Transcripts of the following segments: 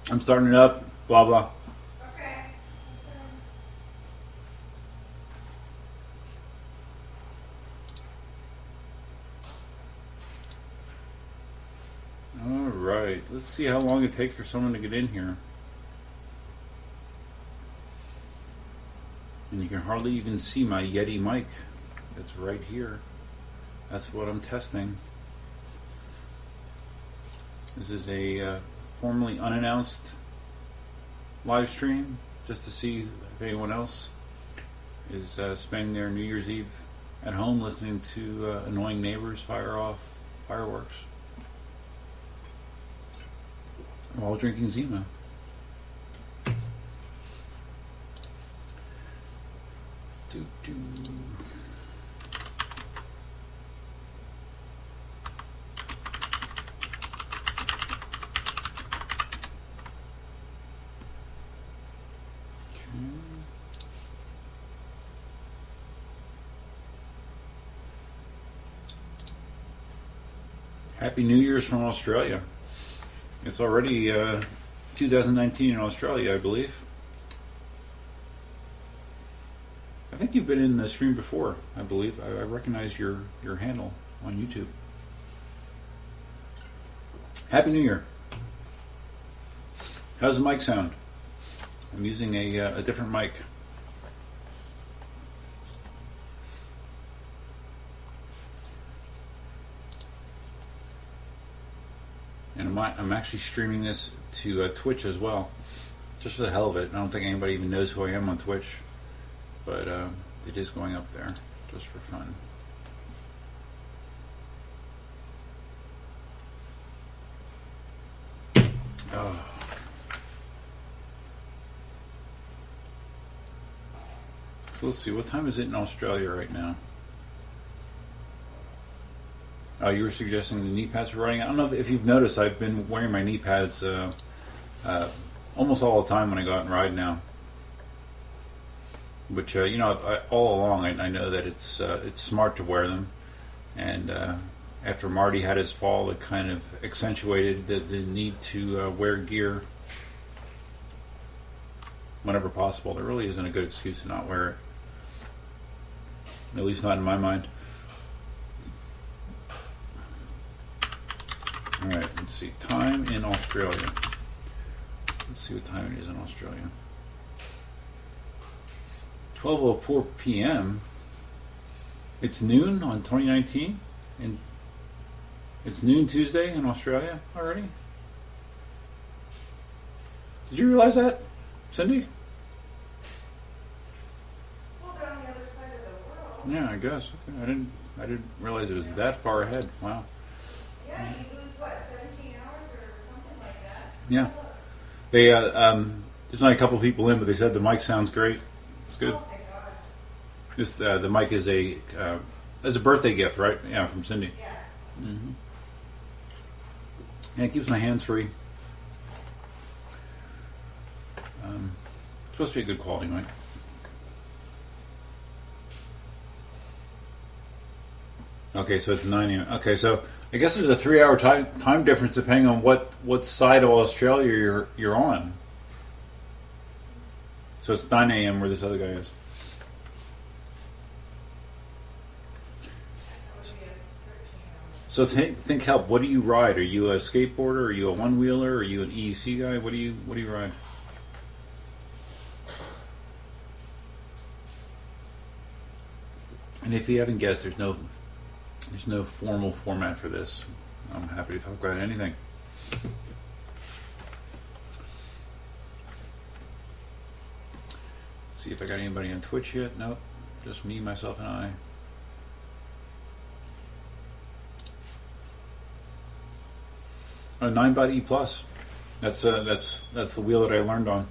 I'm starting it up. Blah blah. Okay. All right. Let's see how long it takes for someone to get in here. And you can hardly even see my Yeti mic. That's right here. That's what I'm testing. This is a formerly unannounced live stream just to see if anyone else is spending their New Year's Eve at home listening to annoying neighbors fire off fireworks while drinking Zima. Doo-doo. Happy New Year's from Australia. It's already 2019 in Australia, I believe. I think you've been in the stream before, I believe. I recognize your handle on YouTube. Happy New Year. How's the mic sound? I'm using a different mic. And I'm actually streaming this to Twitch as well, just for the hell of it. I don't think anybody even knows who I am on Twitch, but it is going up there just for fun. Oh. So let's see, what time is it in Australia right now? You were suggesting the knee pads are running. I don't know if you've noticed, I've been wearing my knee pads almost all the time when I go out and ride now. Which, all along I know that it's smart to wear them. And after Marty had his fall, it kind of accentuated the need to wear gear whenever possible. There really isn't a good excuse to not wear it. At least not in my mind. Alright, let's see. Time in Australia. Let's see what time it is in Australia. 12:04 p.m. It's noon on 2019. And it's noon Tuesday in Australia already. Did you realize that, Cindy? Well, they're on the other side of the world. Yeah, I guess. Okay. I didn't realize it was that far ahead. Wow. Yeah, you lose what, 17 hours or something like that? Yeah. They there's only a couple people in, but they said the mic sounds great. It's good. Oh, thank God. This the mic is a birthday gift, right? Yeah, from Cindy. Yeah. Mm-hmm. Yeah, it keeps my hands free. Supposed to be a good quality mic. Okay, so it's 9 a.m. Okay, so I guess there's a 3-hour time difference depending on what side of Australia you're on. So it's 9 a.m. where this other guy is. So think help. What do you ride? Are you a skateboarder? Are you a one-wheeler? Are you an EUC guy? What do you ride? And if you haven't guessed, there's no formal format for this. I'm happy to talk about anything. See if I got anybody on Twitch yet. Nope. Just me, myself, and I. A 9-bot E Plus. That's the wheel that I learned on.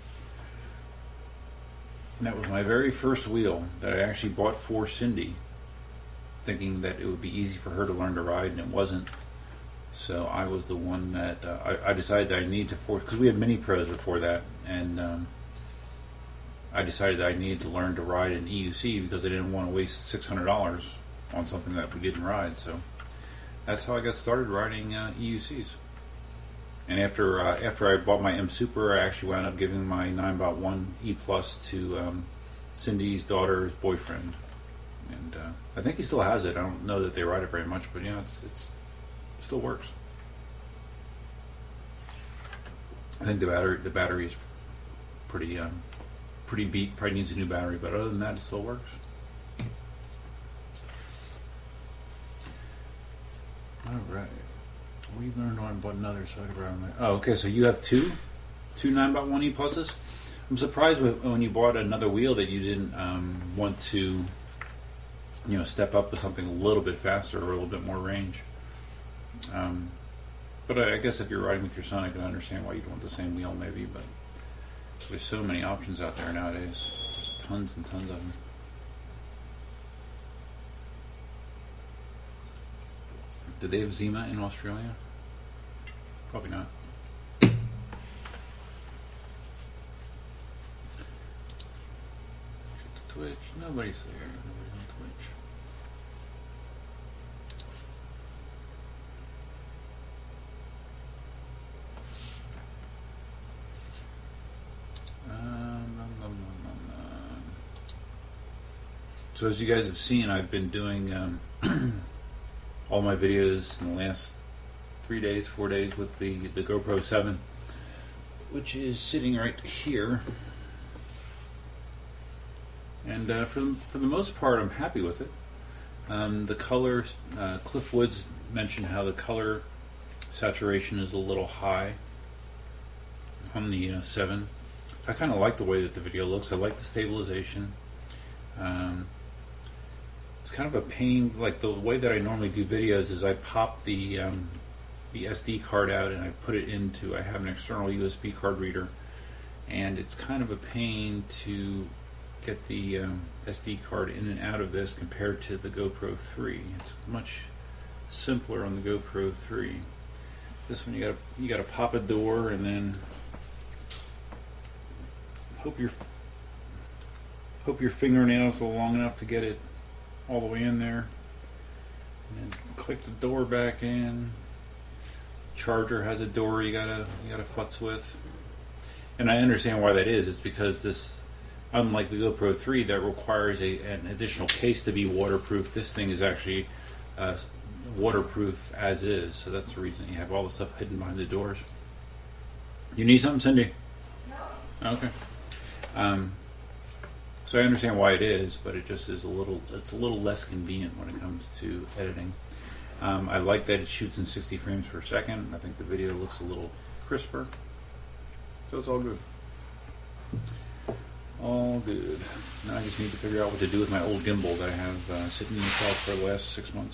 And that was my very first wheel that I actually bought for Cindy, thinking that it would be easy for her to learn to ride, and it wasn't. So I was the one that I decided that I needed to force, because we had Mini Pros before that, and I decided that I needed to learn to ride an EUC because I didn't want to waste $600 on something that we didn't ride. So that's how I got started riding EUCs. And after I bought my M Super, I actually wound up giving my 9x1 E Plus to Cindy's daughter's boyfriend, and I think he still has it. I don't know that they ride it very much, but it still works. I think the battery is pretty beat. Probably needs a new battery, but other than that, it still works. All right. We learned on but another, so I could ride my. Oh, okay. So you have two 9x1 E pluses. I'm surprised when you bought another wheel that you didn't want to, step up with something a little bit faster or a little bit more range. But I guess if you're riding with your son, I can understand why you'd want the same wheel, maybe. But there's so many options out there nowadays. Just tons and tons of them. Did they have Zima in Australia? Probably not. Twitch. Nobody's there. Nobody's on Twitch. So as you guys have seen, I've been doing all my videos in the last 4 days with the GoPro 7, which is sitting right here. And for the most part, I'm happy with it. The colors, Cliff Woods mentioned how the color saturation is a little high on the 7. I kind of like the way that the video looks. I like the stabilization. It's kind of a pain. Like the way that I normally do videos is I pop the SD card out and I put it into. I have an external USB card reader, and it's kind of a pain to get the SD card in and out of this compared to the GoPro 3. It's much simpler on the GoPro 3. This one you gotta pop a door and then hope your fingernails are long enough to get it all the way in there, and then click the door back in. Charger has a door you gotta futz with, and I understand why that is. It's because this, unlike the GoPro 3 that requires an additional case to be waterproof, this thing is actually waterproof as is. So that's the reason you have all the stuff hidden behind the doors. You need something, Cindy? No. Okay. So I understand why it is, but it just is it's a little less convenient when it comes to editing. I like that it shoots in 60 frames per second. I think the video looks a little crisper. So it's all good. All good. Now I just need to figure out what to do with my old gimbal that I have sitting in the shelf for the last 6 months.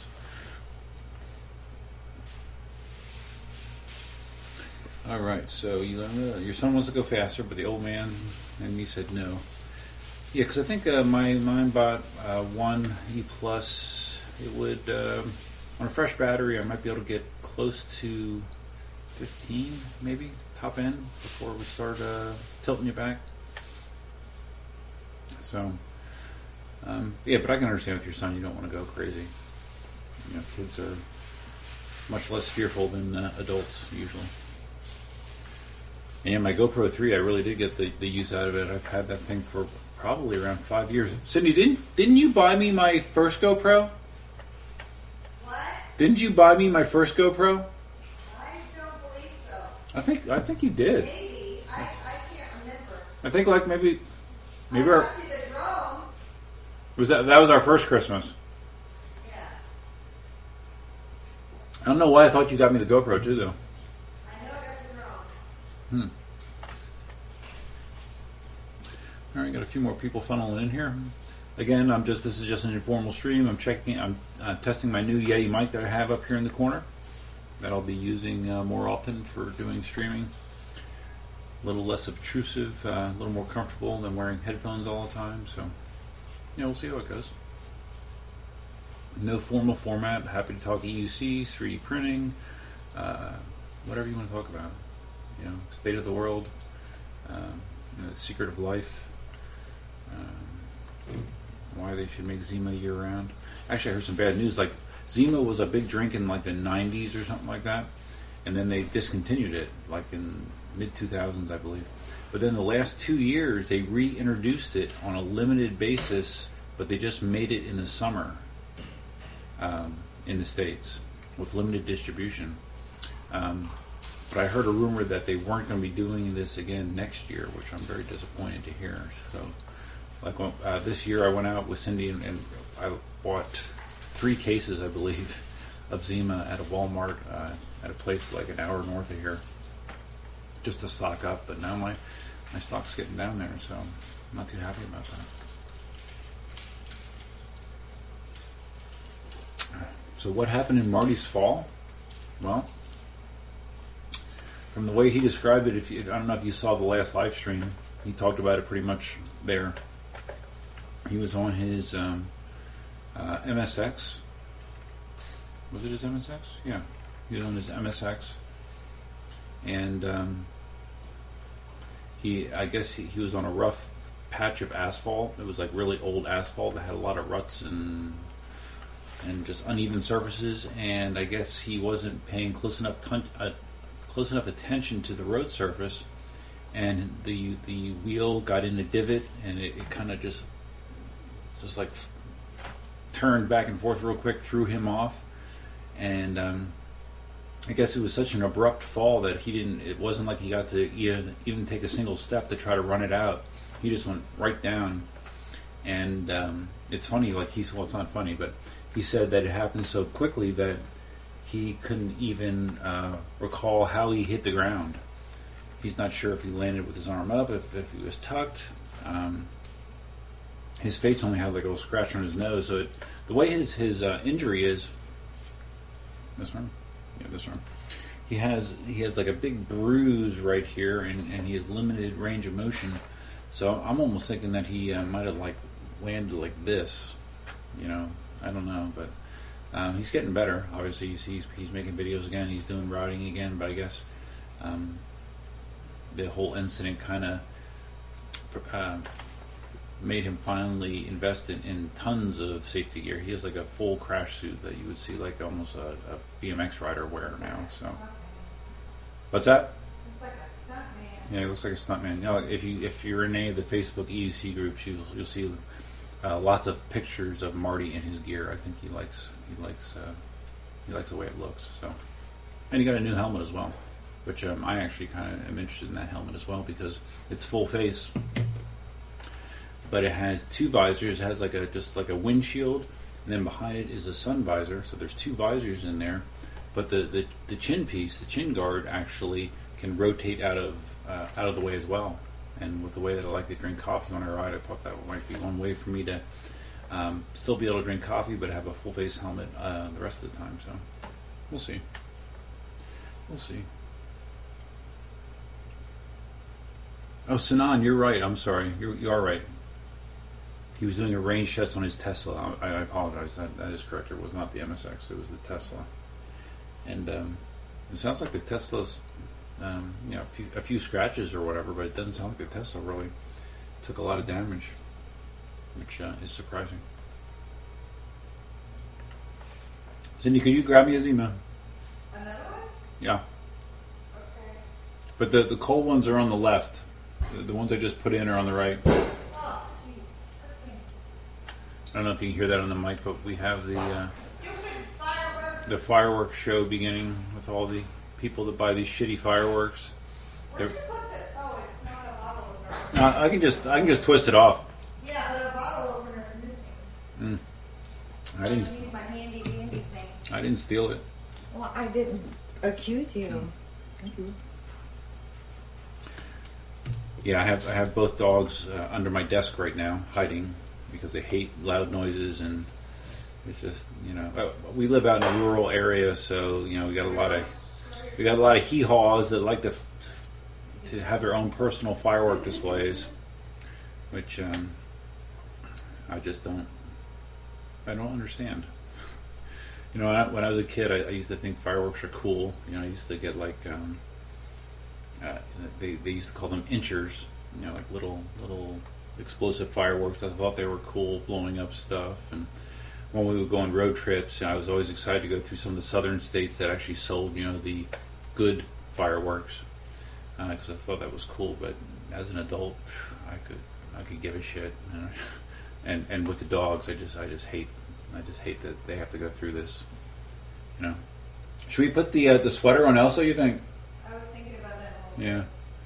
All right, so your son wants to go faster, but the old man and me said no. Yeah, because I think mine bought one E Plus. It would on a fresh battery, I might be able to get close to 15, maybe top end before we start tilting it back. So, yeah, but I can understand with your son, you don't want to go crazy. Kids are much less fearful than adults usually. And my GoPro 3, I really did get the use out of it. I've had that thing for probably around 5 years. Cindy, didn't you buy me my first GoPro? What? Didn't you buy me my first GoPro? I don't believe so. I think you did. Maybe. I can't remember. I think maybe I our, got you the drone. that was our first Christmas. Yeah. I don't know why I thought you got me the GoPro too, though. I know I got the drone. All right, got a few more people funneling in here. Again, this is just an informal stream. I'm testing my new Yeti mic that I have up here in the corner that I'll be using more often for doing streaming. A little less obtrusive, a little more comfortable than wearing headphones all the time. So, we'll see how it goes. No formal format. Happy to talk EUCs, 3D printing, whatever you want to talk about. State of the world, the secret of life. Why they should make Zima year-round. Actually, I heard some bad news. Like, Zima was a big drink in like the 90s or something like that, and then they discontinued it, like in mid-2000s, I believe. But then the last 2 years, they reintroduced it on a limited basis, but they just made it in the summer in the States with limited distribution. But I heard a rumor that they weren't going to be doing this again next year, which I'm very disappointed to hear. So, like this year, I went out with Cindy and I bought 3 cases, I believe, of Zima at a Walmart at a place like an hour north of here, just to stock up. But now my stock's getting down there, so I'm not too happy about that. So what happened in Marty's fall? Well, from the way he described it, I don't know if you saw the last live stream, he talked about it pretty much there. He was on his MSX. Was it his MSX? Yeah. He was on his MSX. And I guess he was on a rough patch of asphalt. It was like really old asphalt that had a lot of ruts and just uneven surfaces. And I guess he wasn't paying close enough attention to the road surface, and the wheel got in a divot, and it kind of just like turned back and forth real quick, threw him off. And I guess it was such an abrupt fall that it wasn't like he got to even take a single step to try to run it out. He just went right down. And it's funny, it's not funny, but he said that it happened so quickly that he couldn't even recall how he hit the ground. He's not sure if he landed with his arm up, if he was tucked. His face only had like a little scratch on his nose. So the way his injury is, this one, yeah, this one. He has like a big bruise right here, and he has limited range of motion. So I'm almost thinking that he might have like landed like this. I don't know, but he's getting better. Obviously, he's making videos again. He's doing riding again. But I guess the whole incident kind of made him finally invest in tons of safety gear. He has like a full crash suit that you would see like almost a BMX rider wear now. So, what's that? It's like a stunt man. Yeah, it looks like a stuntman. If you're in any of the Facebook EUC groups, you'll see lots of pictures of Marty in his gear. I think he likes the way it looks. So, and he got a new helmet as well, which I actually kind of am interested in that helmet as well because it's full face, but it has 2 visors. It has just like a windshield, and then behind it is a sun visor. So there's 2 visors in there, but the chin piece, the chin guard, actually can rotate out of the way as well. And with the way that I like to drink coffee when I ride, I thought that might be one way for me to still be able to drink coffee, but have a full face helmet the rest of the time. So we'll see. Oh, Sinan, you're right. I'm sorry. You are right. He was doing a range test on his Tesla. I apologize. That is correct. It was not the MSX. It was the Tesla. And it sounds like the Tesla's, a few scratches or whatever, but it doesn't sound like the Tesla really took a lot of damage, which is surprising. Cindy, could you grab me a Zima? Another one? Yeah. Okay. But the cold ones are on the left. The ones I just put in are on the right. Oh, jeez. I don't know if you can hear that on the mic, but we have Stupid fireworks. the fireworks show beginning with all the people that buy these shitty fireworks. Where'd you put the? Oh, it's not a bottle opener. I can just twist it off. Yeah, but a bottle opener is missing. I didn't. I need my handy dandy thing. I didn't steal it. Well, I didn't accuse you. Yeah, I have both dogs under my desk right now, hiding because they hate loud noises, and it's just we live out in a rural area, so we got a lot of hee-haws that like to have their own personal firework displays, which I just don't understand. When I was a kid, I used to think fireworks are cool. I used to get like they used to call them inchers, like little explosive fireworks. I thought they were cool, blowing up stuff. And when we would go on road trips, I was always excited to go through some of the southern states that actually sold, the good fireworks because I thought that was cool. But as an adult, I could give a shit. And with the dogs, I just hate that they have to go through this. You know. Should we put the sweater on Elsa? You think? I was thinking about that. Yeah.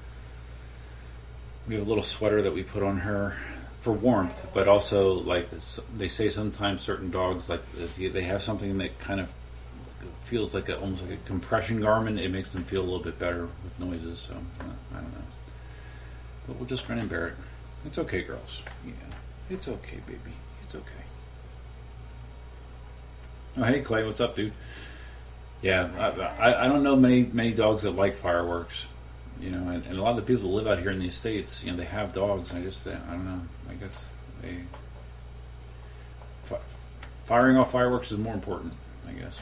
We have a little sweater that we put on her for warmth, but also like they say sometimes certain dogs, like if they have something that kind of feels like almost like a compression garment, it makes them feel a little bit better with noises. So I don't know, but we'll just grin and bear it. It's okay, girls. Yeah, it's okay, baby. It's okay. Oh, hey Clay, what's up, dude? Yeah, I don't know many dogs that like fireworks. You know, and a lot of the people that live out here in the States, you know, they have dogs. And I don't know. I guess firing off fireworks is more important. I guess.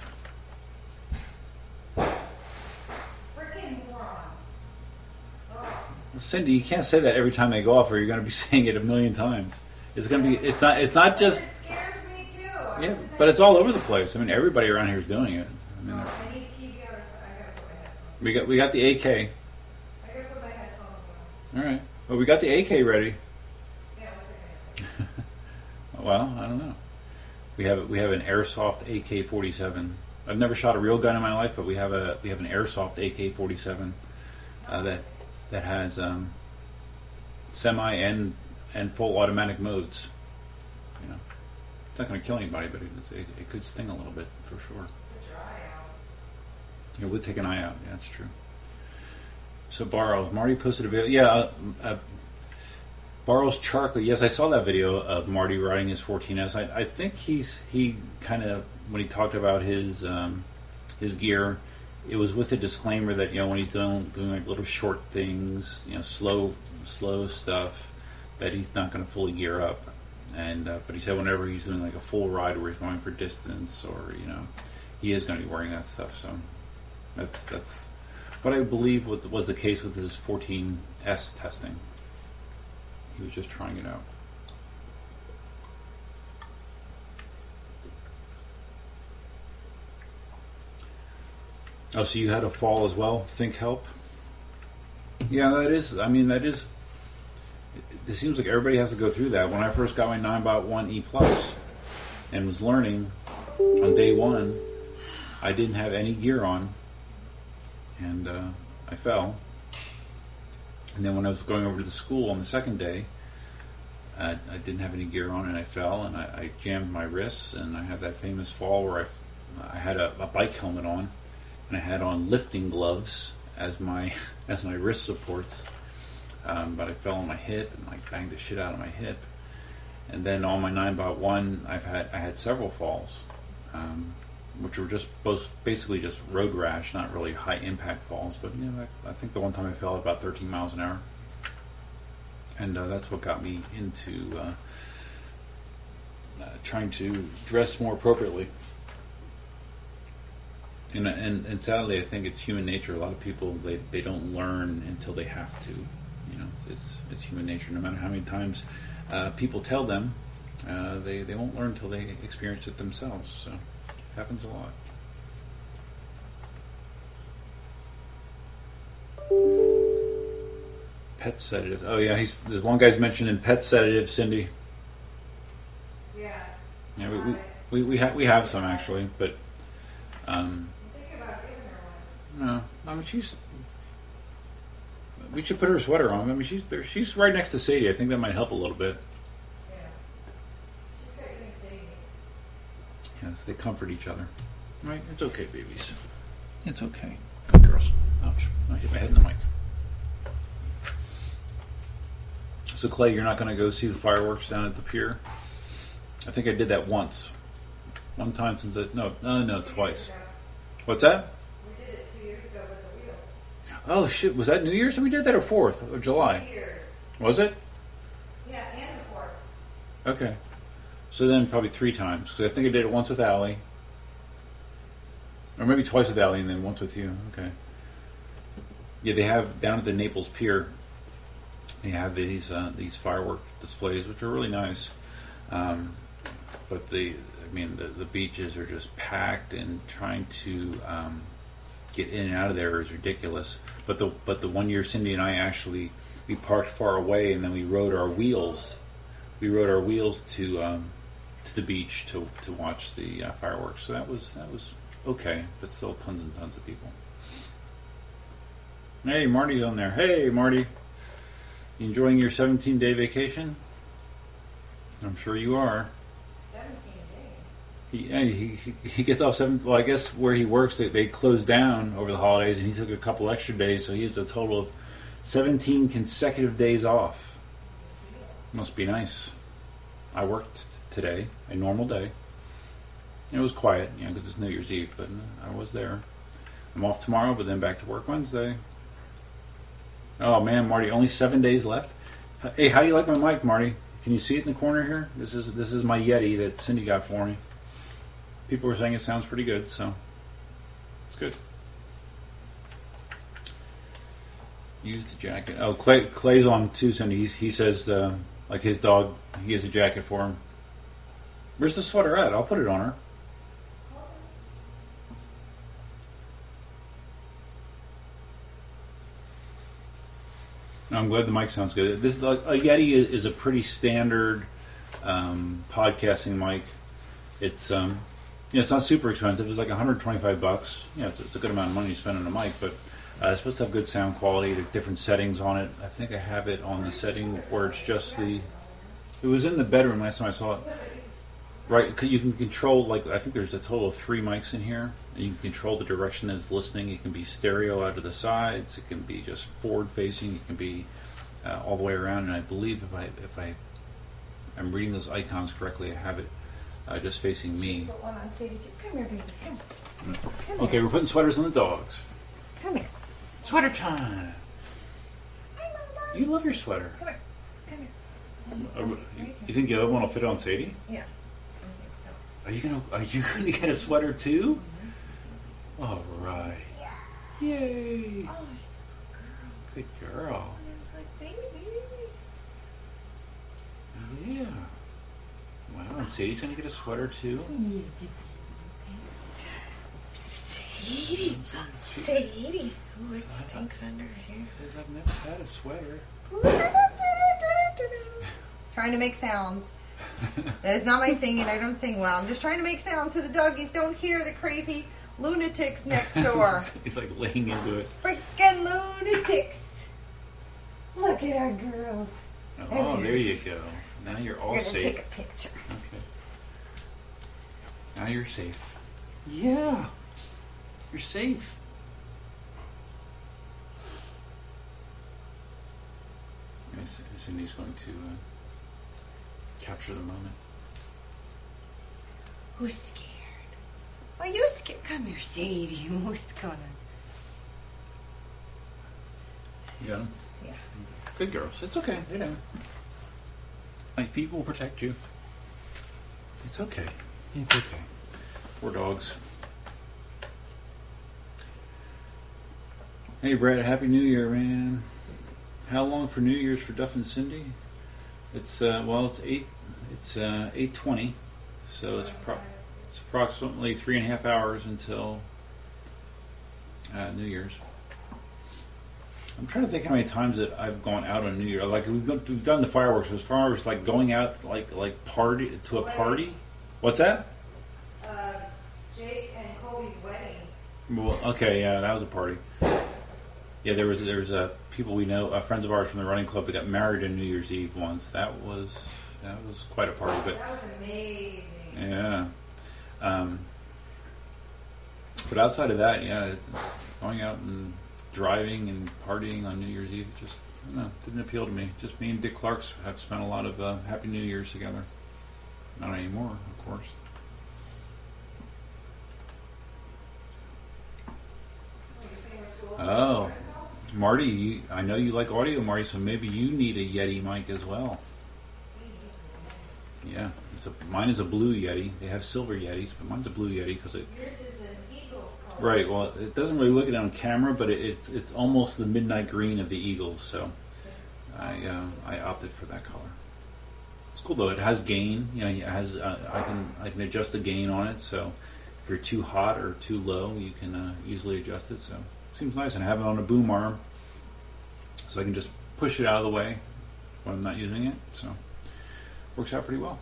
Freaking morons. Oh. Well, Cindy, you can't say that every time they go off, or you're going to be saying it a million times. It's going to be. It's not just. It scares me too. Yeah, but it's all over the place. I mean, everybody around here is doing it. I mean, I need TV. I gotta put my headphones. we got the AK. I gotta put my headphones on. All right. Well, we got the AK ready. Yeah, what's it gonna take? Well, I don't know. We have an airsoft AK-47. I've never shot a real gun in my life, but we have an airsoft AK-47 that has semi and full automatic modes. You know, it's not going to kill anybody, but it could sting a little bit for sure. Put your eye out. It would take an eye out. Yeah, that's true. So Barrows, Marty posted a video. Yeah, Barrows Charkley. Yes, I saw that video of Marty riding his 14S. I think he kind of, when he talked about his gear, it was with a disclaimer that, you know, when he's doing like little short things, you know, slow stuff, that he's not going to fully gear up. And but he said whenever he's doing like a full ride where he's going for distance, or, you know, he is going to be wearing that stuff. So that's what I believe was the case with his 14S testing. He was just trying it out. Oh, so you had a fall as well? Think help? Yeah, that is. I mean, that is. It seems like everybody has to go through that. When I first got my 9x1 E Plus and was learning on day one, I didn't have any gear on, and I fell. And then when I was going over to the school on the second day, I didn't have any gear on, and I fell, and I jammed my wrists, and I had that famous fall where I had a bike helmet on, and I had on lifting gloves as my wrist supports, but I fell on my hip and like banged the shit out of my hip. And then on my 9x1, I had several falls, which were basically just road rash, not really high impact falls. But you know, I think the one time I fell at about 13 miles an hour, and that's what got me into trying to dress more appropriately. And sadly, I think it's human nature. A lot of people they don't learn until they have to. You know, it's human nature. No matter how many times people tell them, they won't learn until they experience it themselves. So it happens a lot. Pet sedatives. Oh yeah, there's one guy's mentioning pet sedatives, Cindy. Yeah. Yeah, we have some actually, but I'm thinking about giving her one. no. I mean, we should put her a sweater on. I mean, she's right next to Sadie. I think that might help a little bit. Yeah. She's got you Sadie. Yes, they comfort each other. Right? It's okay, babies. It's okay. Good girls. Ouch! I hit my head in the mic. So Clay, you're not going to go see the fireworks down at the pier? I think I did that once. One time since twice. Ago. What's that? We did it 2 years ago with the wheels. Oh shit! Was that New Year's that we did that, or 4th of July? 2 years. Was it? Yeah, and the 4th. Okay. So then probably 3 times. Because I think I did it once with Allie. Or maybe twice with Allie and then once with you. Okay. Yeah, they have, down at the Naples Pier, they have these firework displays, which are really nice. But the beaches are just packed, and trying to get in and out of there is ridiculous. But the 1 year Cindy and I actually we parked far away and then we rode our wheels. We rode our wheels to the beach to watch the fireworks. So that was okay, but still tons and tons of people. Hey, Marty's on there. Hey, Marty. You enjoying your 17-day vacation? I'm sure you are. 17 days. He gets off 7. Well, I guess where he works, they closed down over the holidays, and he took a couple extra days, so he has a total of 17 consecutive days off. Must be nice. I worked today, a normal day. It was quiet, because it's New Year's Eve, but I was there. I'm off tomorrow, but then back to work Wednesday. Oh man, Marty, only 7 days left. Hey, how do you like my mic, Marty? Can you see it in the corner here? This is my Yeti that Cindy got for me. People were saying it sounds pretty good, so it's good. Use the jacket. Oh, Clay's on too, Cindy. He says like his dog, he has a jacket for him. Where's the sweater at? I'll put it on her. I'm glad the mic sounds good. This a Yeti is a pretty standard podcasting mic. It's it's not super expensive. It's like $125. It's a good amount of money to spend on a mic, but it's supposed to have good sound quality. There's different settings on it. I think I have it on the setting where it's just the. It was in the bedroom last time I saw it. Right, you can control, I think there's a total of 3 mics in here. And you can control the direction that it's listening. It can be stereo out to the sides. It can be just forward-facing. It can be all the way around. And I believe if I'm reading those icons correctly, I have it just facing me. Put one on Sadie too. Come here, baby. Come Okay, here. we're putting sweaters on the dogs. Come here. Sweater time. Hi, Mama. You love your sweater. Come here. Come here. You think the other one will fit on Sadie? Yeah. I think so. Are you gonna get a sweater too? All right. Yeah. Yay. Oh, Good girl. baby. Yeah. Wow, and Sadie's gonna get a sweater too? Sadie. Sadie. Oh, it stinks under here. Says I've never had a sweater. Trying to make sounds. That is not my singing. I don't sing well. I'm just trying to make sounds so the doggies don't hear the crazy lunatics next door. He's like laying into it. Freaking lunatics. Look at our girls. Oh, there you go. Now you're all We're going to safe. take a picture. Okay. Now you're safe. Yeah. You're safe. Cindy's going to capture the moment. Who's scared? Are you scared? Come here, Sadie. Who's gonna? You got him? Yeah. Good girls. It's okay. They know. Like, people will protect you. It's okay. It's okay. Poor dogs. Hey, Brett. Happy New Year, man. How long for New Year's for Duff and Cindy? It's it's 8:20, so it's approximately 3.5 hours until New Year's. I'm trying to think how many times that I've gone out on New Year. Like we've done the fireworks. As far as like going out like party to a party. What's that? Jake and Colby's wedding. Well, okay, yeah, that was a party. Yeah, there was people we know, friends of ours from the running club that got married on New Year's Eve once. That was quite a party. But That was amazing. yeah, but outside of that, yeah, going out and driving and partying on New Year's Eve just didn't appeal to me. Just me and Dick Clark's have spent a lot of Happy New Year's together. Not anymore, of course. Oh, Marty, I know you like audio, Marty, so maybe you need a Yeti mic as well. Yeah, mine is a blue Yeti. They have silver Yetis, but mine's a blue Yeti because it. Yours is an Eagles color. Right. Well, it doesn't really look it on camera, but it's almost the midnight green of the Eagles. So I opted for that color. It's cool though. It has gain. It has I can adjust the gain on it. So you're too hot or too low, you can easily adjust it. So it seems nice, and I have it on a boom arm, so I can just push it out of the way when I'm not using it. So works out pretty well.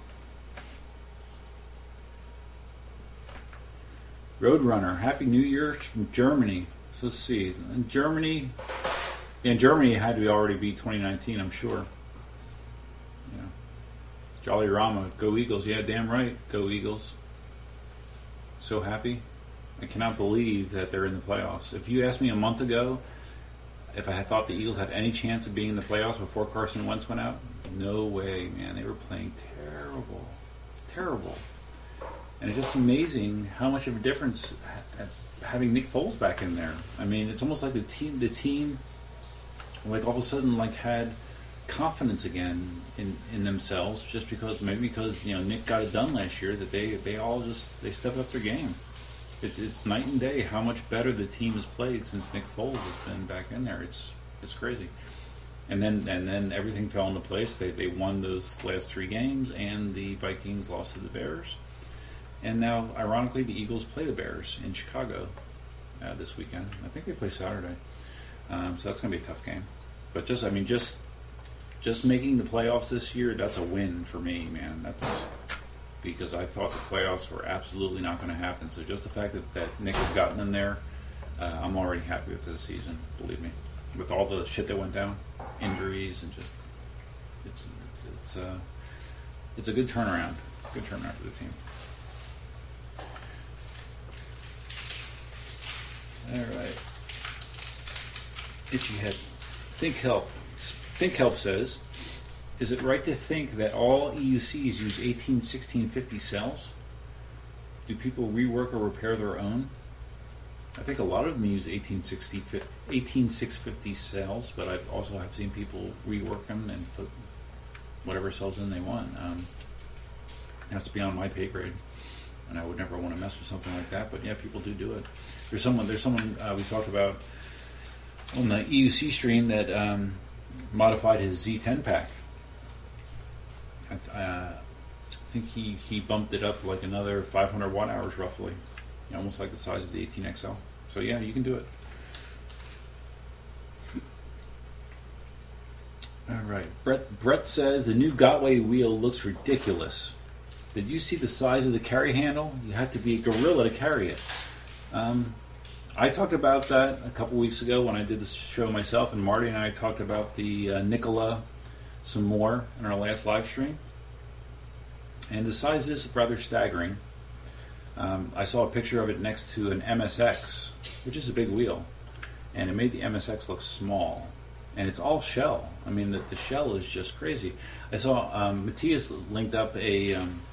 Roadrunner, Happy New Year from Germany. So let's see. In Germany it had to already be 2019, I'm sure. Yeah. Jolly Rama, go Eagles. Yeah, damn right, go Eagles. So happy. I cannot believe that they're in the playoffs. If you asked me a month ago if I had thought the Eagles had any chance of being in the playoffs before Carson Wentz went out, no way, man. They were playing terrible. And it's just amazing how much of a difference having Nick Foles back in there. I mean, it's almost like the team, like all of a sudden, like had confidence again in themselves, just because Nick got it done last year. That they all stepped up their game. It's night and day how much better the team has played since Nick Foles has been back in there. It's crazy. And then everything fell into place. They won those last 3 games, and the Vikings lost to the Bears. And now, ironically, the Eagles play the Bears in Chicago this weekend. I think they play Saturday, so that's going to be a tough game. But just making the playoffs this year, that's a win for me, man. That's because I thought the playoffs were absolutely not going to happen. So just the fact that Nick has gotten them there, I'm already happy with this season. Believe me, with all the shit that went down, injuries, and just it's a good turnaround. Good turnaround for the team. All right. Itchy Head. Think Help says, is it right to think that all EUCs use 18-1650 cells? Do people rework or repair their own? I think a lot of them use 18650 cells, but I also have seen people rework them and put whatever cells in they want. It has to be on my pay grade, and I would never want to mess with something like that. But yeah, people do it. There's someone we talked about on the EUC stream that modified his Z10 pack. I think he bumped it up like another 500 watt hours roughly, almost like the size of the 18XL. So yeah, you can do it. All right, Brett says the new Gotway wheel looks ridiculous. Did you see the size of the carry handle? You had to be a gorilla to carry it. I talked about that a couple weeks ago when I did this show myself, and Marty and I talked about the Nikola some more in our last live stream. And the size is rather staggering. I saw a picture of it next to an MSX, which is a big wheel, and it made the MSX look small. And it's all shell. I mean, the shell is just crazy. I saw Matthias linked up a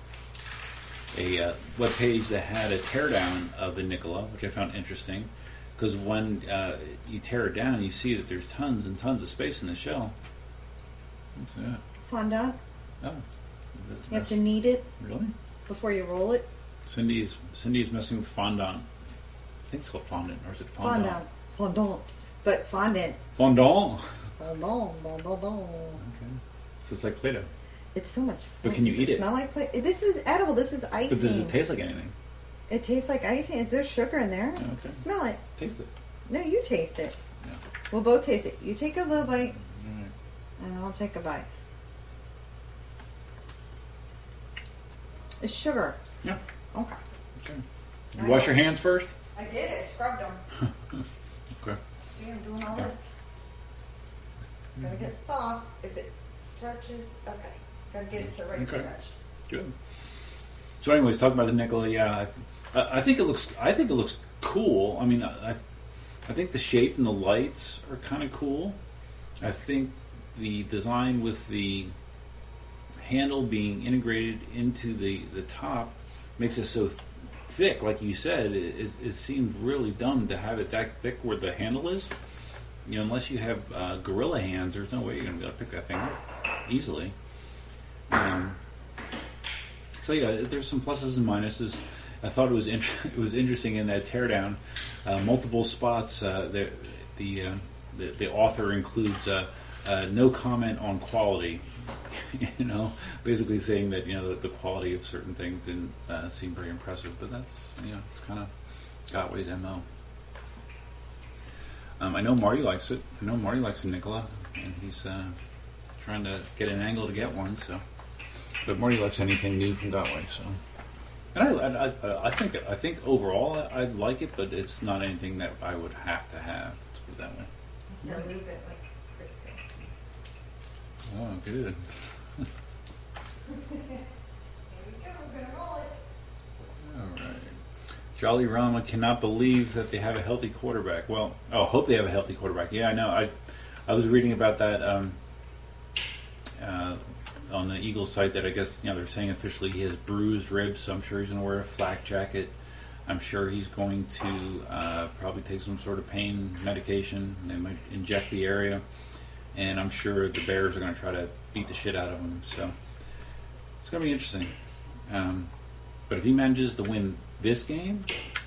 web page that had a teardown of the Nikola, which I found interesting, because when you tear it down, you see that there's tons and tons of space in the shell. What's that? Fondant. Oh, You have to knead it really? before you roll it. Cindy is messing with fondant. I think it's called fondant, or is it fondant? Fondant. But fondant. Fondant. Fondant. Okay. So it's like Play-Doh. It's so much fun. But can you Does eat it? Smell like Play-Doh? This is edible. This is icing. But does it taste like anything? It tastes like icing. There's sugar in there. Okay. Just smell it. Taste it. No, you taste it. Yeah. We'll both taste it. You take a little bite, All right. and I'll take a bite. It's sugar. Yeah. Okay. Okay. You wash your hands first? I did. I scrubbed them. Okay. See, I'm doing all this. Gotta get soft. If it stretches, okay. Gotta get it to the right stretch. Good. So, anyways, talking about the Nikola, yeah, I think it looks cool. I mean, I think the shape and the lights are kind of cool. I think the design with the handle being integrated into the top makes it so thick. Like you said, it seems really dumb to have it that thick where the handle is. You know, unless you have gorilla hands, there's no way you're going to be able to pick that thing up easily. So yeah, there's some pluses and minuses. I thought it was interesting in that teardown, multiple spots. The author includes no comment on quality. Basically saying that the quality of certain things didn't seem very impressive. But that's it's kind of Gotway's MO. I know Marty likes it. I know Marty likes a Nikola, and he's trying to get an angle to get one. So, but Marty likes anything new from Gotway. So, and I think overall I like it, but it's not anything that I would have to have. Let's put it that way. Dilute it like Crisco. Oh, good. Here we go. We're gonna roll it. All right. Jolly Rama cannot believe that they have a healthy quarterback. Well, hope they have a healthy quarterback. Yeah, I know. I was reading about that on the Eagles site that I guess they're saying officially he has bruised ribs, so I'm sure he's going to wear a flak jacket. I'm sure he's going to probably take some sort of pain medication. They might inject the area, and I'm sure the Bears are going to try to beat the shit out of him. So it's going to be interesting. But if he manages to win this game,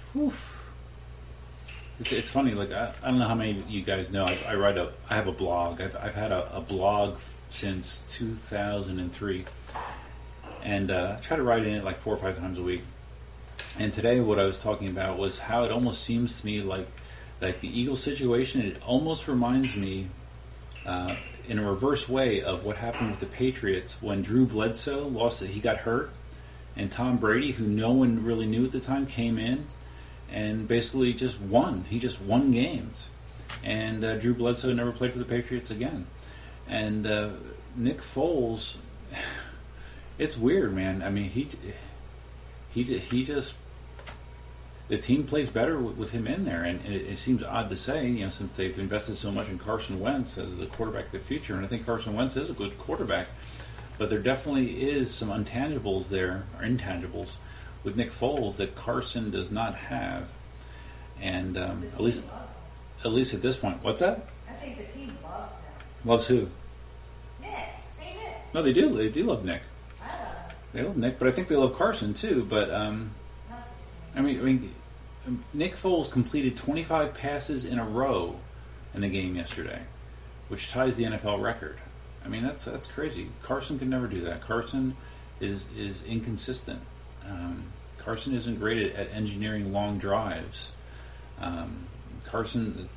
it's funny. Like I don't know how many of you guys know. I have a blog. I've had a blog since 2003, and I try to write in it like 4 or 5 times a week. And today, what I was talking about was how it almost seems to me like the Eagles situation. It almost reminds me, in a reverse way, of what happened with the Patriots when Drew Bledsoe lost it. He got hurt, and Tom Brady, who no one really knew at the time, came in and basically just won. He just won games, and Drew Bledsoe never played for the Patriots again. And Nick Foles, it's weird, man. I mean, he just the team plays better with him in there, and it seems odd to say, since they've invested so much in Carson Wentz as the quarterback of the future, and I think Carson Wentz is a good quarterback, but there definitely is some intangibles with Nick Foles that Carson does not have, and at least at this point. What's that? I think the team loves him. Loves who? Nick. Say Nick. No, they do. They do love Nick. I love him. They love Nick, but I think they love Carson too. But Not the I mean, Nick Foles completed 25 passes in a row in the game yesterday, which ties the NFL record. I mean, that's crazy. Carson could never do that. Carson is inconsistent. Carson isn't great at engineering long drives. Carson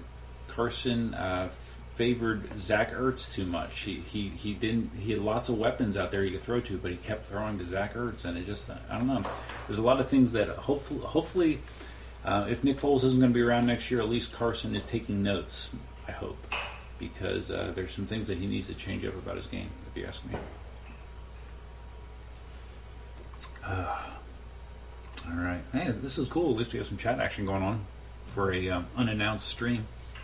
favored Zach Ertz too much. He didn't. He had lots of weapons out there he could throw to, but he kept throwing to Zach Ertz, and it just, I don't know. There's a lot of things that hopefully, if Nick Foles isn't going to be around next year, at least Carson is taking notes. I hope, because there's some things that he needs to change up about his game, if you ask me. All right, hey, this is cool. At least we have some chat action going on for a unannounced stream.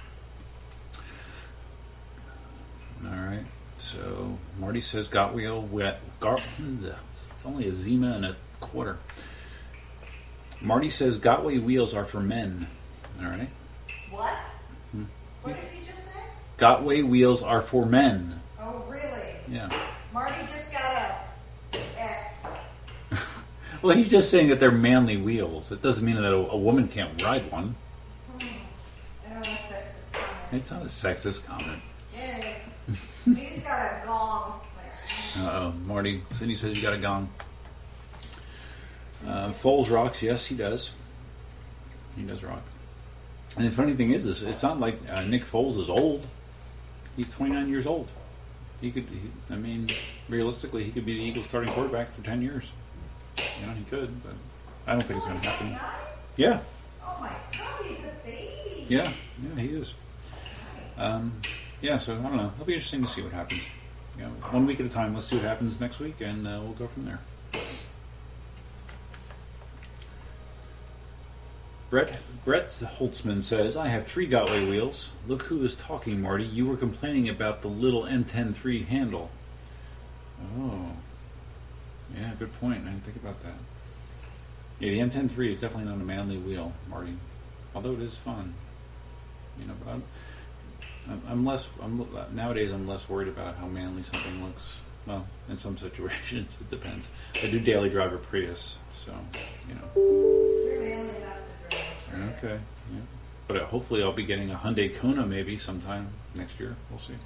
All right, so Marty says Gotwheel wet. It's only a Zima and a quarter. Marty says Gotway wheels are for men. All right. What? What did you just say? Gotway wheels are for men. Oh, really? Yeah. Marty just got a X. Well, he's just saying that they're manly wheels. It doesn't mean that a woman can't ride one. I know that's sexist comment. It's not a sexist comment. It is. He just got a gong. Uh-oh. Marty, Cindy says you got a gong. Foles rocks. Yes, he does. He does rock. And the funny thing is, it's not like Nick Foles is old. He's 29 years old. Realistically, he could be the Eagles' starting quarterback for 10 years. He could, but I don't think it's going to happen. 29? Yeah. Oh my God, he's a baby. Yeah, he is. Nice. So I don't know. It'll be interesting to see what happens. 1 week at a time. Let's see what happens next week, and we'll go from there. Brett Holtzman says, I have 3 Gotway wheels. Look who is talking, Marty. You were complaining about the little M10-3 handle. Oh. Yeah, good point. I didn't think about that. Yeah, the M10-3 is definitely not a manly wheel, Marty. Although it is fun. But nowadays I'm less worried about how manly something looks. Well, in some situations, it depends. I do daily drive a Prius, so, You're manly enough to drive. Okay, yeah. But hopefully I'll be getting a Hyundai Kona maybe sometime next year. We'll see.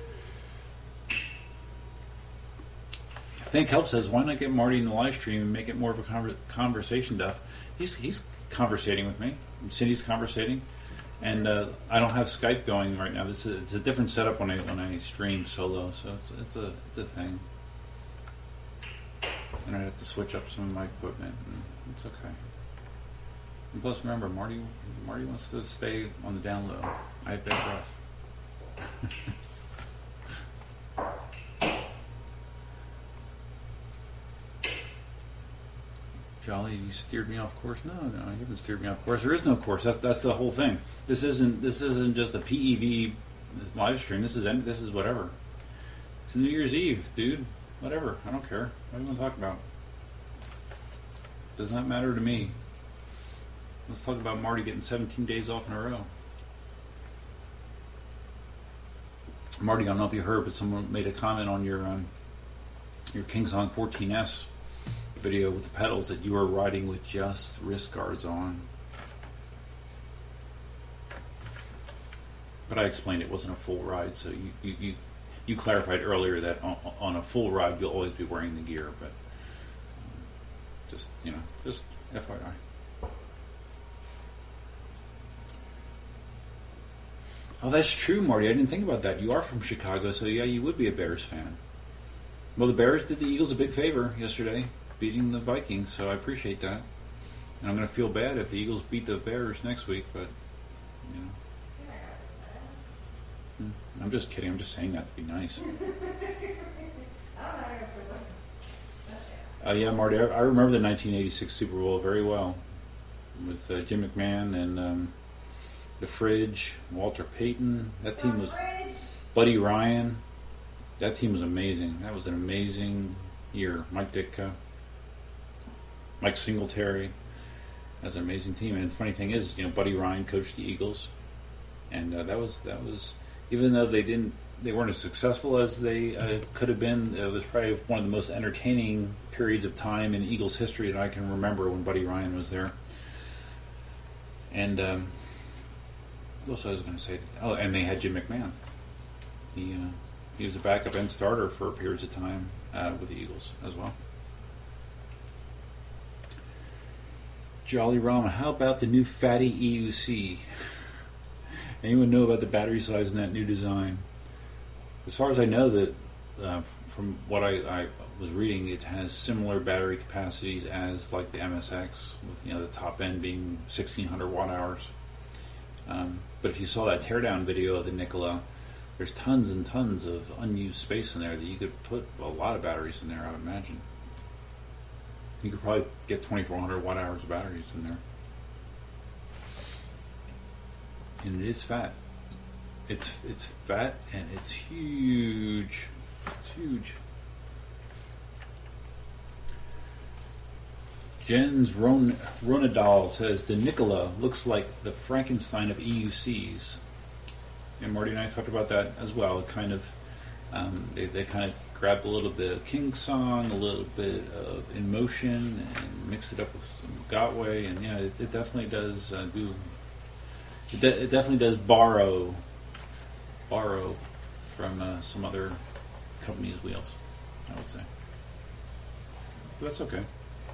I think Help says, why not get Marty in the live stream and make it more of a conversation, Duff? He's conversating with me. Cindy's conversating. And I don't have Skype going right now. It's a different setup when I stream solo, so it's a thing. And I have to switch up some of my equipment, and it's okay. And plus, remember, Marty wants to stay on the down low. I have bad breath. Jolly, you steered me off course. No, you haven't steered me off course. There is no course. That's the whole thing. This isn't just a PEV live stream. This is whatever. It's New Year's Eve, dude. Whatever. I don't care. What do you want to talk about? Does not matter to me. Let's talk about Marty getting 17 days off in a row. Marty, I don't know if you heard, but someone made a comment on your Kingsong 14S video with the pedals that you were riding with just wrist guards on. But I explained it wasn't a full ride, so you clarified earlier that on a full ride you'll always be wearing the gear, but just FYI. Oh, that's true, Marty. I didn't think about that. You are from Chicago, so yeah, you would be a Bears fan. Well, the Bears did the Eagles a big favor yesterday, beating the Vikings, so I appreciate that. And I'm going to feel bad if the Eagles beat the Bears next week, but, you know. I'm just kidding. I'm just saying that to be nice. Yeah, Marty, I remember the 1986 Super Bowl very well with Jim McMahon and the Fridge, Walter Payton. That team was Buddy Ryan. That team was amazing. That was an amazing year. Mike Ditka, Mike Singletary. That was an amazing team. And the funny thing is, Buddy Ryan coached the Eagles, and that was even though they weren't as successful as they could have been. It was probably one of the most entertaining periods of time in Eagles history that I can remember when Buddy Ryan was there. And what else I was going to say? Oh, and they had Jim McMahon. He was a backup and starter for periods of time with the Eagles as well. Jolly Rama, how about the new Fatty EUC? Anyone know about the battery size in that new design? As far as I know, that from what I was reading, it has similar battery capacities as like the MSX, with the top end being 1600 watt hours. But if you saw that teardown video of the Nikola, there's tons and tons of unused space in there that you could put a lot of batteries in there, I would imagine. You could probably get 2400 watt hours of batteries in there. And it is fat. It's fat and it's huge. It's huge. Jens Ronadal says the Nikola looks like the Frankenstein of EUCs. And Marty and I talked about that as well. It kind of they kind of grabbed a little bit of Kingsong, a little bit of In Motion, and mixed it up with some Gotway, and yeah, it definitely does do. It definitely does borrow from some other companies' wheels, I would say. But that's okay.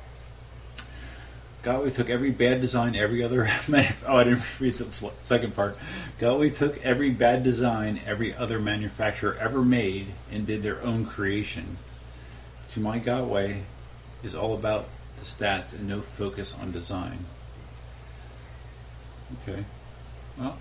Gotway took every bad design, every other... I didn't read the second part. Gotway took every bad design every other manufacturer ever made and did their own creation. To my Gotway is all about the stats and no focus on design. Okay. Well,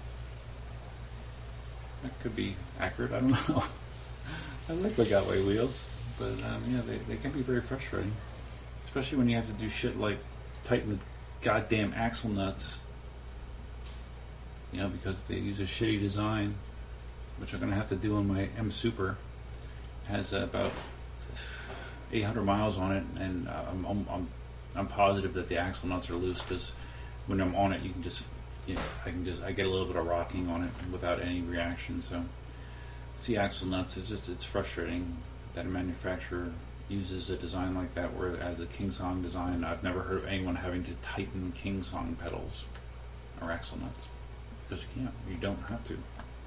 that could be accurate. I don't know. I like the Gotway wheels, but yeah, they can be very frustrating, especially when you have to do shit like tighten the goddamn axle nuts, because they use a shitty design, which I'm going to have to do on my M Super. It has about 800 miles on it, and I'm positive that the axle nuts are loose, because when I'm on it, you can just, I get a little bit of rocking on it without any reaction. So it's the axle nuts. It's frustrating that a manufacturer uses a design like that, whereas the Kingsong design, I've never heard of anyone having to tighten Kingsong pedals or axle nuts. because you can't. You don't have to.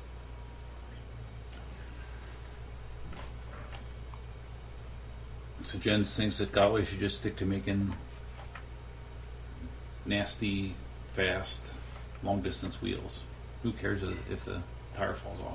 So Jen thinks that Gotway should just stick to making nasty, fast, long-distance wheels. Who cares if the tire falls off?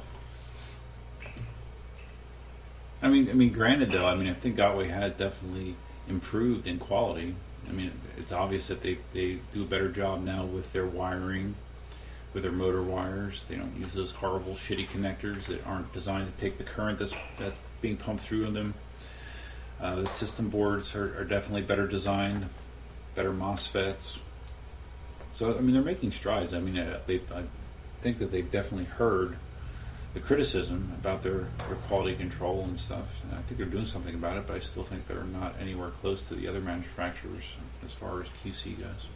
I mean, granted though, I think Gotway has definitely improved in quality. I mean, it's obvious that they do a better job now with their wiring, with their motor wires. They don't use those horrible, shitty connectors that aren't designed to take the current that's being pumped through them. The system boards are definitely better designed, better MOSFETs. So, they're making strides. I think that they've definitely heard the criticism about their quality control and stuff. And I think they're doing something about it, but I still think they're not anywhere close to the other manufacturers as far as QC goes.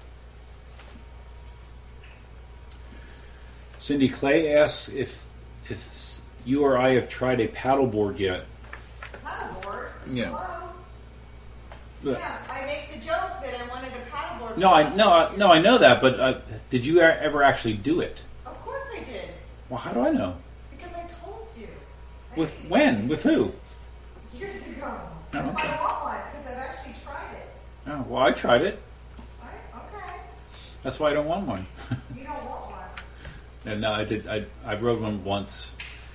Cindy Clay asks if you or I have tried a paddleboard yet. Paddleboard? Yeah. Hello? But, Yeah, I make the joke that I wanted a paddleboard. no, I know that, but did you ever actually do it? Of course I did. Well, how do I know? Because I told you. With when? With who? Years ago. Oh, That's okay. why I want one, because I've actually tried it. Oh, well, I tried it. Okay. That's why I don't want one. You don't want one. And no, I did. I rode one once.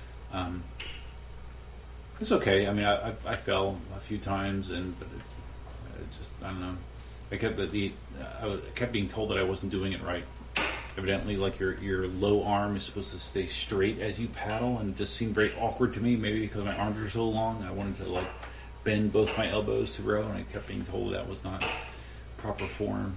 It's okay. I fell a few times, but it just, I don't know. I kept being told that I wasn't doing it right. Evidently, like your low arm is supposed to stay straight as you paddle, and it just seemed very awkward to me. Maybe because my arms are so long, I wanted to bend both my elbows to row, and I kept being told that was not proper form.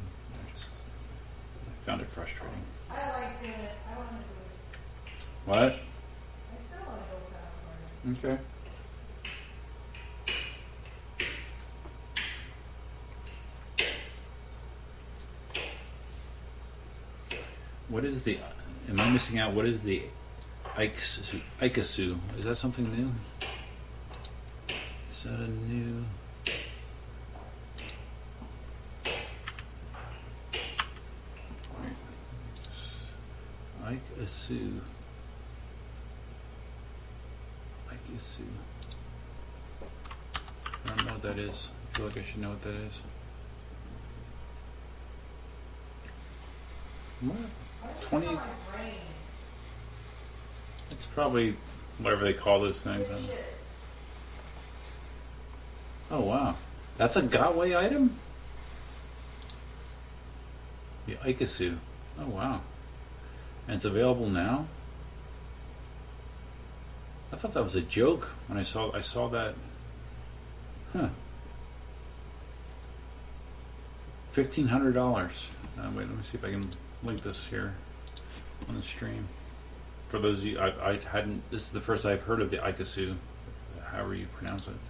I found it frustrating. I like doing it. I want to do it. What? I still want to go paddleboard. Okay. What is the? Am I missing out? What is the Ikasu? Is that something new? Is that a new? Ikasu. I don't know what that is. I feel like I should know what that is. What? 20. It's probably whatever they call those things. Oh wow, that's a Gotway item. The Ikasu. Oh wow, and it's available now. I thought that was a joke when I saw that. Huh. $1,500. Wait, let me see if I can link this here on the stream. For those of you, I hadn't. This is the first I've heard of the Ikasu, however you pronounce it.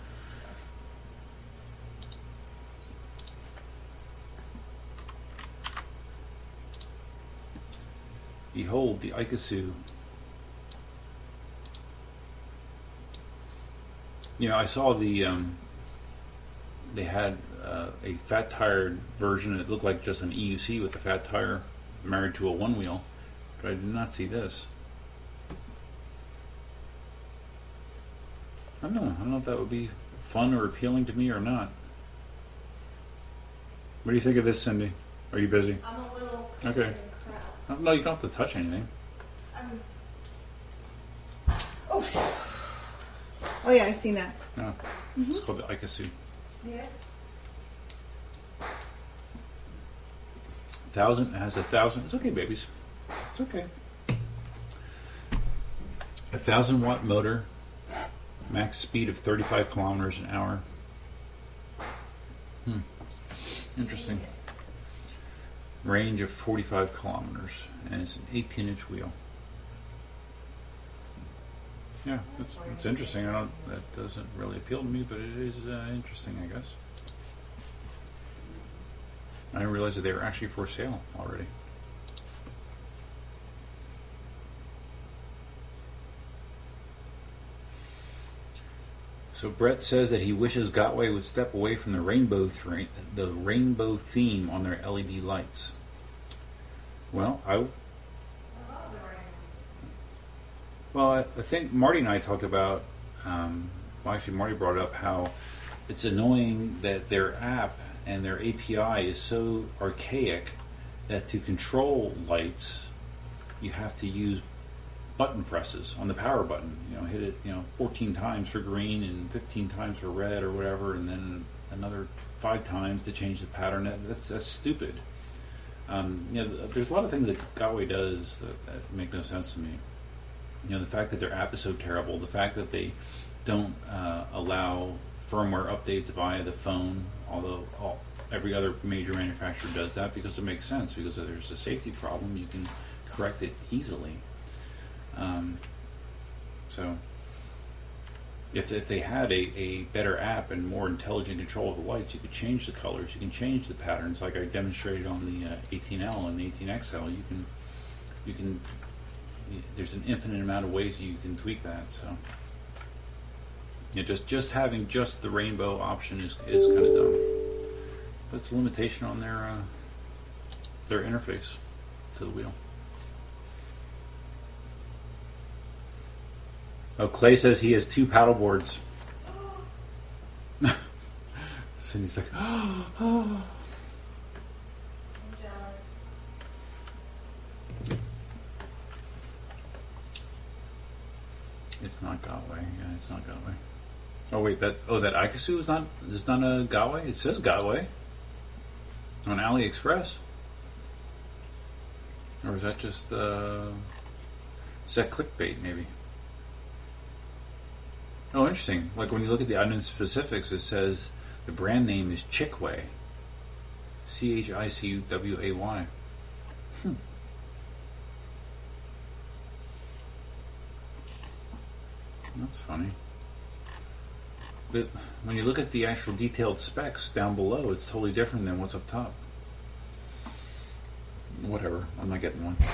Behold the Ikasu. I saw the. They had a fat tired version. It looked like just an EUC with a fat tire married to a one wheel, but I did not see this. I don't know if that would be fun or appealing to me or not. What do you think of this, Cindy? Are you busy? I'm a little Okay. No, you don't have to touch anything. Oh yeah, I've seen that. No, it's called the Ikasu. Yeah. 1,000. It has 1,000. It's okay, babies. It's okay. 1,000-watt motor, max speed of 35 kilometers an hour. Interesting. Range of 45 kilometers, and it's an 18-inch wheel. Yeah, it's interesting. That doesn't really appeal to me, but it is interesting, I guess. I didn't realize that they were actually for sale already. So Brett says that he wishes Gotway would step away from the rainbow theme on their LED lights. Well, Well, I think Marty and I talked about, well, actually Marty brought up how it's annoying that their app and their API is so archaic that to control lights, you have to use button presses on the power button. Hit it 14 times for green and 15 times for red or whatever, and then another 5 times to change the pattern. That's stupid. There's a lot of things that Galway does that make no sense to me. The fact that their app is so terrible, the fact that they don't allow firmware updates via the phone, although every other major manufacturer does that because it makes sense, because if there's a safety problem, you can correct it easily. So if they had a better app and more intelligent control of the lights, you could change the colors, you can change the patterns, like I demonstrated on the 18L and the 18XL. You can there's an infinite amount of ways you can tweak that. So just having just the rainbow option is kind of dumb. But it's a limitation on their interface to the wheel. Oh, Clay says he has 2 paddle boards. Cindy's like, oh. I'm jealous. It's not Galway. Yeah, it's not Galway. Oh wait, that Ikasu is not a Galway. It says Galway on AliExpress. Or is that just is that clickbait maybe? Oh, interesting. Like when you look at the item specifics, it says the brand name is Chickway. CHICWAY. That's funny. But when you look at the actual detailed specs down below, it's totally different than what's up top. Whatever. I'm not getting one.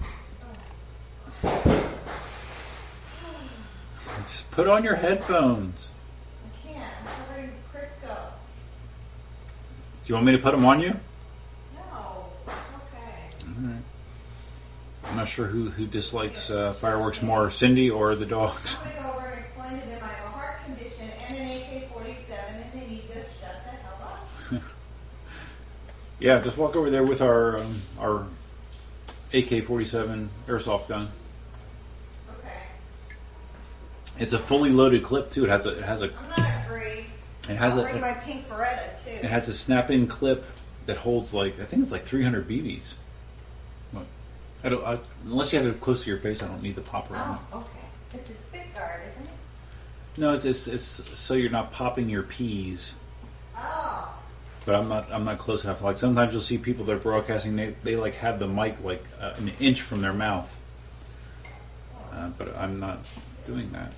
Just put on your headphones. I can't. I'm covering Crisco. Do you want me to put them on you? No, it's okay. All right. I'm not sure who dislikes fireworks more, Cindy or the dogs. I'm going to go over and explain to them I have a heart condition and an AK-47 and they need to shut the hell up. Yeah, just walk over there with our AK-47 airsoft gun. Okay. It's a fully loaded clip too. It has a. I'm not afraid. I'll bring my pink Beretta too. It has a snap-in clip that holds I think it's like 300 BBs. What? Unless you have it close to your face, I don't need the popper on. Oh, okay. It's a spit guard, isn't it? No, it's so you're not popping your peas. Oh. But I'm not close enough. Like sometimes you'll see people that are broadcasting, they like have the mic like an inch from their mouth. But I'm not doing that.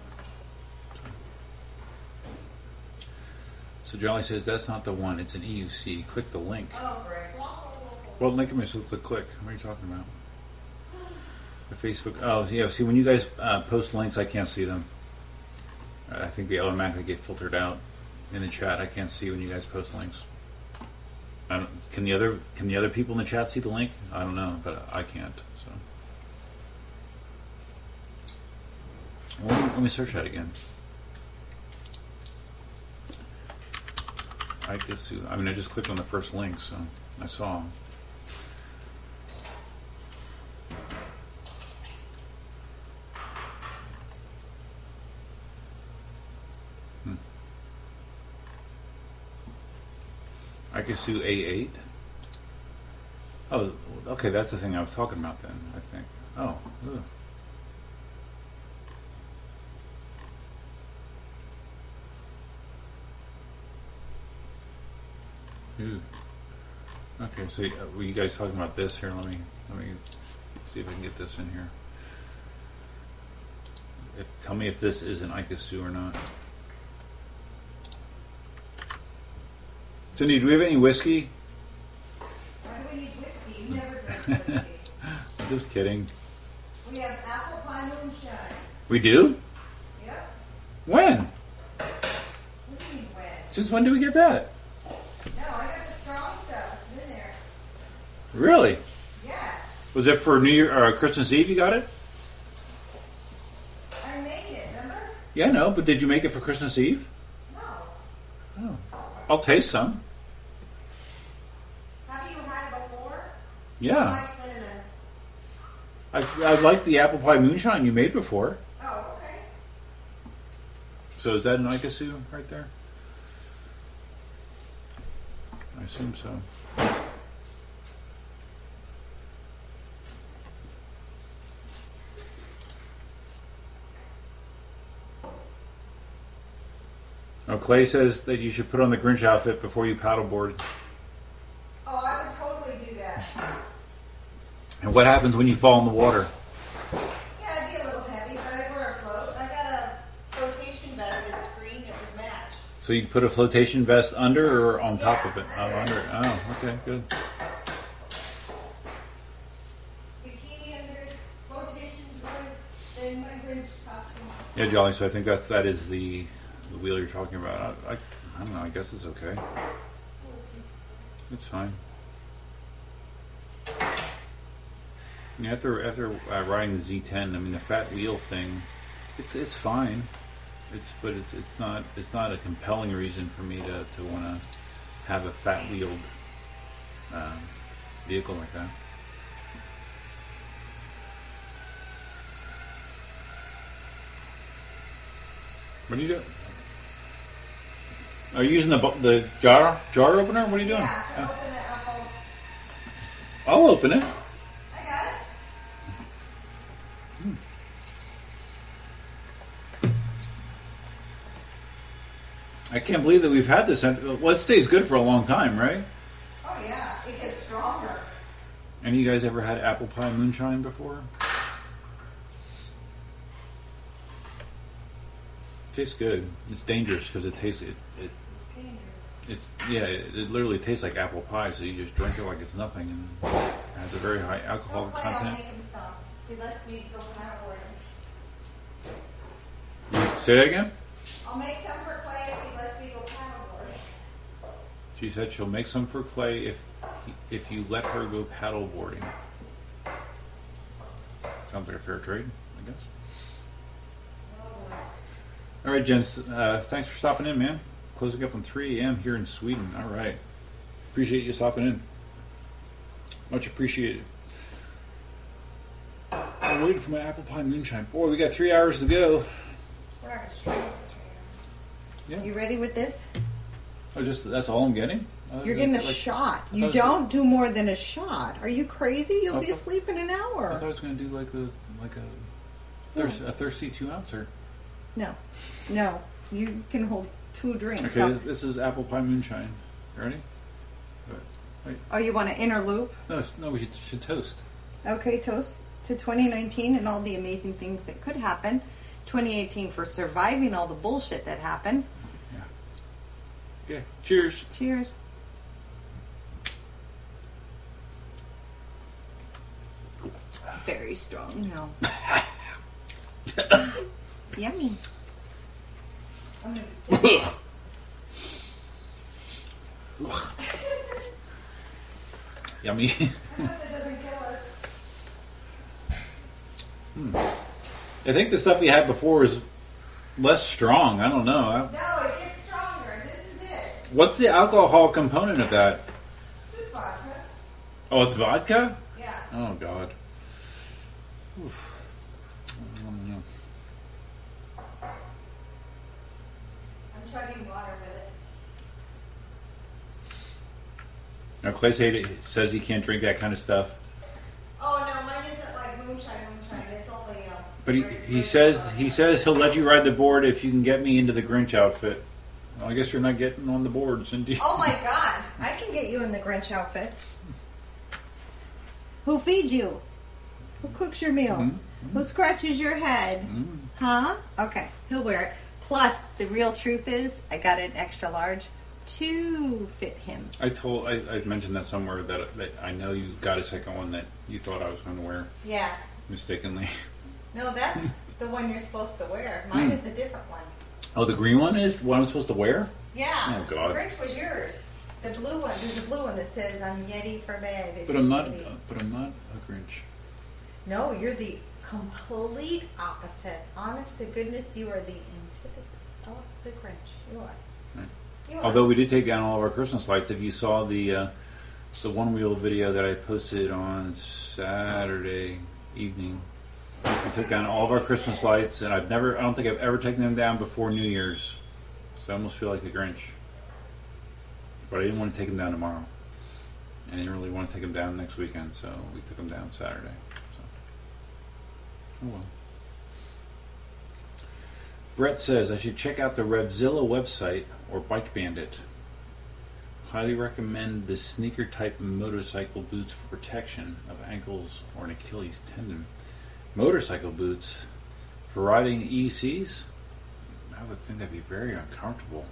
So Jolly says that's not the one. It's an EUC. Click the link. Oh, great. Well, link me so click. What are you talking about? The Facebook. Oh, yeah. See, when you guys post links, I can't see them. I think they automatically get filtered out in the chat. I can't see when you guys post links. Can the other people in the chat see the link? I don't know, but I can't. So let me search that again. I just clicked on the first link, so I saw them. Ikasu A8. Oh, okay, that's the thing I was talking about then, I think. Oh, ugh. Ew. Okay, so were you guys talking about this here? Let me see if I can get this in here. Tell me if this is an Ikasu or not. Cindy, do we have any whiskey? Why do we need whiskey? You never drink whiskey. I'm just kidding. We have apple pie moonshine. We do? Yep. When? What do you mean when? Since when do we get that? No, I got the strong stuff. It's in there. Really? Yes. Was it for New Year or Christmas Eve you got it? Yeah, I know, but did you make it for Christmas Eve? No. Oh. I'll taste some. Have you had it before? I Yeah. like cinnamon. I like the apple pie moonshine you made before. Oh, okay. So is that an Ikasu right there? I assume so. Oh, Clay says that you should put on the Grinch outfit before you paddleboard. Oh, I would totally do that. And what happens when you fall in the water? Yeah, it'd be a little heavy, but I'd wear a float. I got a flotation vest that's green that would match. So you put a flotation vest under or on top Yeah, of it? Oh, under. under it. Oh, okay, good. Bikini under, flotation vest, then my Grinch costume. Yeah, Jolly. So I think that is the wheel you're talking about. I don't know. I guess it's okay. It's fine. Yeah, after riding the Z10, I mean the fat wheel thing, it's fine. It's not a compelling reason for me to want to have a fat wheeled vehicle like that. What are you doing? Are you using the jar opener? What are you doing? Yeah, to open the apple. I'll open it. I got it. I can't believe that we've had this. Well, it stays good for a long time, right? Oh yeah, it gets stronger. Any of you guys ever had apple pie moonshine before? Tastes good. It's dangerous because it tastes it literally tastes like apple pie. So you just drink it like it's nothing, and it has a very high alcohol I'll content. make him some. He lets me go paddleboarding. Say that again. I'll make some for Clay if he lets me go paddleboarding. She said she'll make some for Clay if you let her go paddle boarding. Sounds like a fair trade, I guess. All right, gents. Thanks for stopping in, man. Closing up on 3 a.m. here in Sweden. All right. Appreciate you stopping in. Much appreciated. I'm waiting for my apple pie moonshine. Boy, we got 3 hours to go. We're not gonna stream it for 3 hours. Yeah. You ready with this? Oh, that's all I'm getting? You're getting a shot. You don't do more than a shot. Are you crazy? You'll be asleep in an I thought hour. I was going to do a thirsty 2-ouncer. No. You can hold 2 drinks. Okay, this is apple pie moonshine. You ready? Oh, you want to interloop? No, we should toast. Okay, toast to 2019 and all the amazing things that could happen. 2018 for surviving all the bullshit that happened. Yeah. Okay. Cheers. Cheers. Very strong now. It's yummy. I'm gonna be sick. Yummy. I hope that doesn't kill us. I think the stuff we had before is less strong. I don't know. No, it gets stronger. This is it. What's the alcohol component of that? Just vodka. Oh, it's vodka? Yeah. Oh, God. Oof. I don't know. I'm chugging water with it. Now, Clay says he can't drink that kind of stuff. Oh no, mine isn't like moonshine. It's only But he says he'll let you ride the board if you can get me into the Grinch outfit. Well, I guess you're not getting on the board, Cindy. Oh my God! I can get you in the Grinch outfit. Who feeds you? Who cooks your meals? Who scratches your head? Huh? Okay, he'll wear it. Plus, the real truth is, I got an extra large to fit him. I mentioned that somewhere that I know you got a second one that you thought I was going to wear Yeah. mistakenly. No, that's the one you're supposed to wear. Mine is a different one. Oh, the green one is the one I'm supposed to wear? Yeah. Oh, God. Grinch was yours. The blue one. There's a blue one that says "I'm Yeti for bed." But I'm not a Grinch. No, you're the complete opposite. Honest to goodness, you are the antithesis of the Grinch. You are. Right. You are. Although we did take down all of our Christmas lights. If you saw the one wheel video that I posted on Saturday evening, we took down all of our Christmas lights, and I don't think I've ever taken them down before New Year's. So I almost feel like a Grinch. But I didn't want to take them down tomorrow. And I didn't really want to take them down next weekend, so we took them down Saturday. So. Oh well. Brett says I should check out the Revzilla website or Bike Bandit. Highly recommend the sneaker type motorcycle boots for protection of ankles or an Achilles tendon. Motorcycle boots for riding ECs? I would think that'd be very uncomfortable.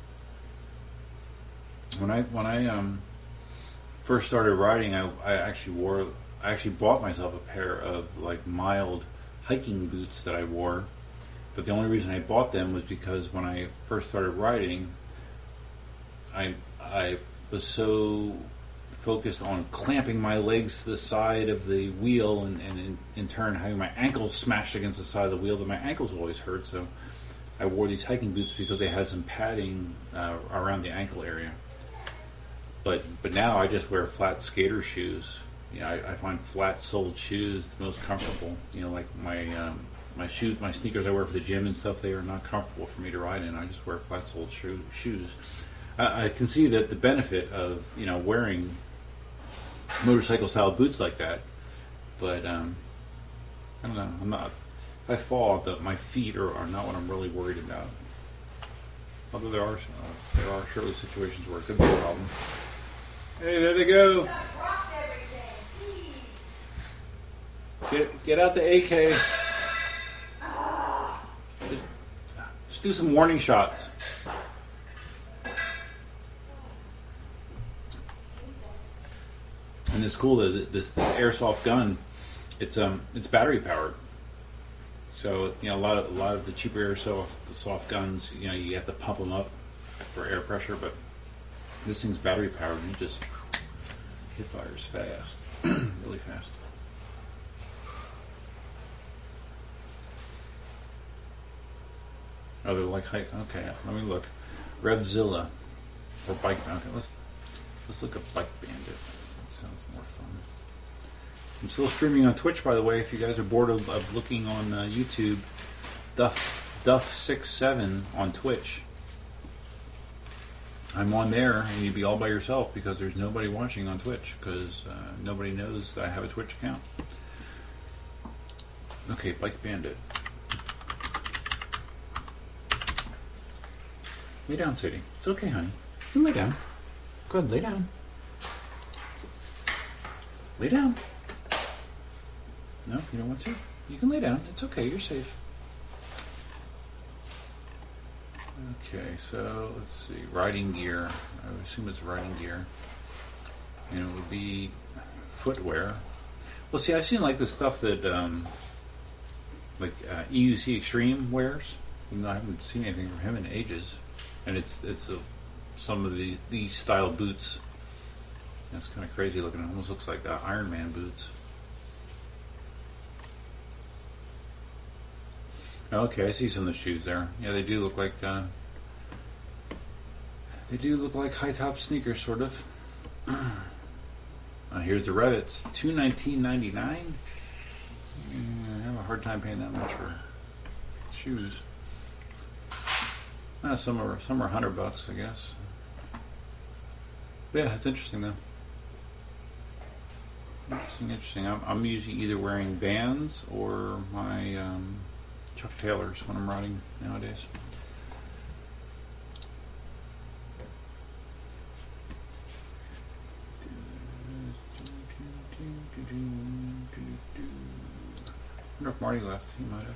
When I first started riding, I actually bought myself a pair of like mild hiking boots that I wore. But the only reason I bought them was because when I first started riding, I was so focused on clamping my legs to the side of the wheel and in turn having my ankles smashed against the side of the wheel that my ankles always hurt. So I wore these hiking boots because they had some padding around the ankle area. But now I just wear flat skater shoes. You know, I find flat-soled shoes the most comfortable. You know, like my sneakers I wear for the gym and stuff, they are not comfortable for me to ride in. I just wear flat-soled shoes. I can see that the benefit of, you know, wearing motorcycle-style boots like that, but I don't know. I'm not. If I fall, my feet are not what I'm really worried about. Although there are surely situations where it could be a problem. Hey, there they go. Get out the AK. Just do some warning shots. And it's cool that this airsoft gun, it's battery powered. So you know a lot of the cheaper airsoft guns, you know, you have to pump them up for air pressure, but this thing's battery powered and it just hit fires fast, really fast. Oh, they're like height. Okay, let me look. Revzilla or Bike. Okay, let's look up Bike Bandit. That sounds more fun. I'm still streaming on Twitch, by the way. If you guys are bored of looking on YouTube, Duff67 on Twitch. I'm on there, and you'd be all by yourself because there's nobody watching on Twitch because nobody knows that I have a Twitch account. Okay, Bike Bandit. Lay down, Sadie. It's okay, honey. You can lay down. Go ahead, lay down. Lay down. No, you don't want to? You can lay down. It's okay. You're safe. Okay, so let's see. Riding gear. I would assume it's riding gear. And it would be footwear. Well, see, I've seen like the stuff that EUC Extreme wears. Even though I haven't seen anything from him in ages. And it's some of these style boots. That's kind of crazy looking. It almost looks like Iron Man boots. Okay, I see some of the shoes there. Yeah, they do look like high top sneakers, sort of. Here's the Revits, $219.99. I have a hard time paying that much for shoes. Some are $100, I guess. But yeah, it's interesting though. Interesting. I'm usually either wearing Vans or my Chuck Taylors when I'm riding nowadays. I wonder if Marty left. He might have.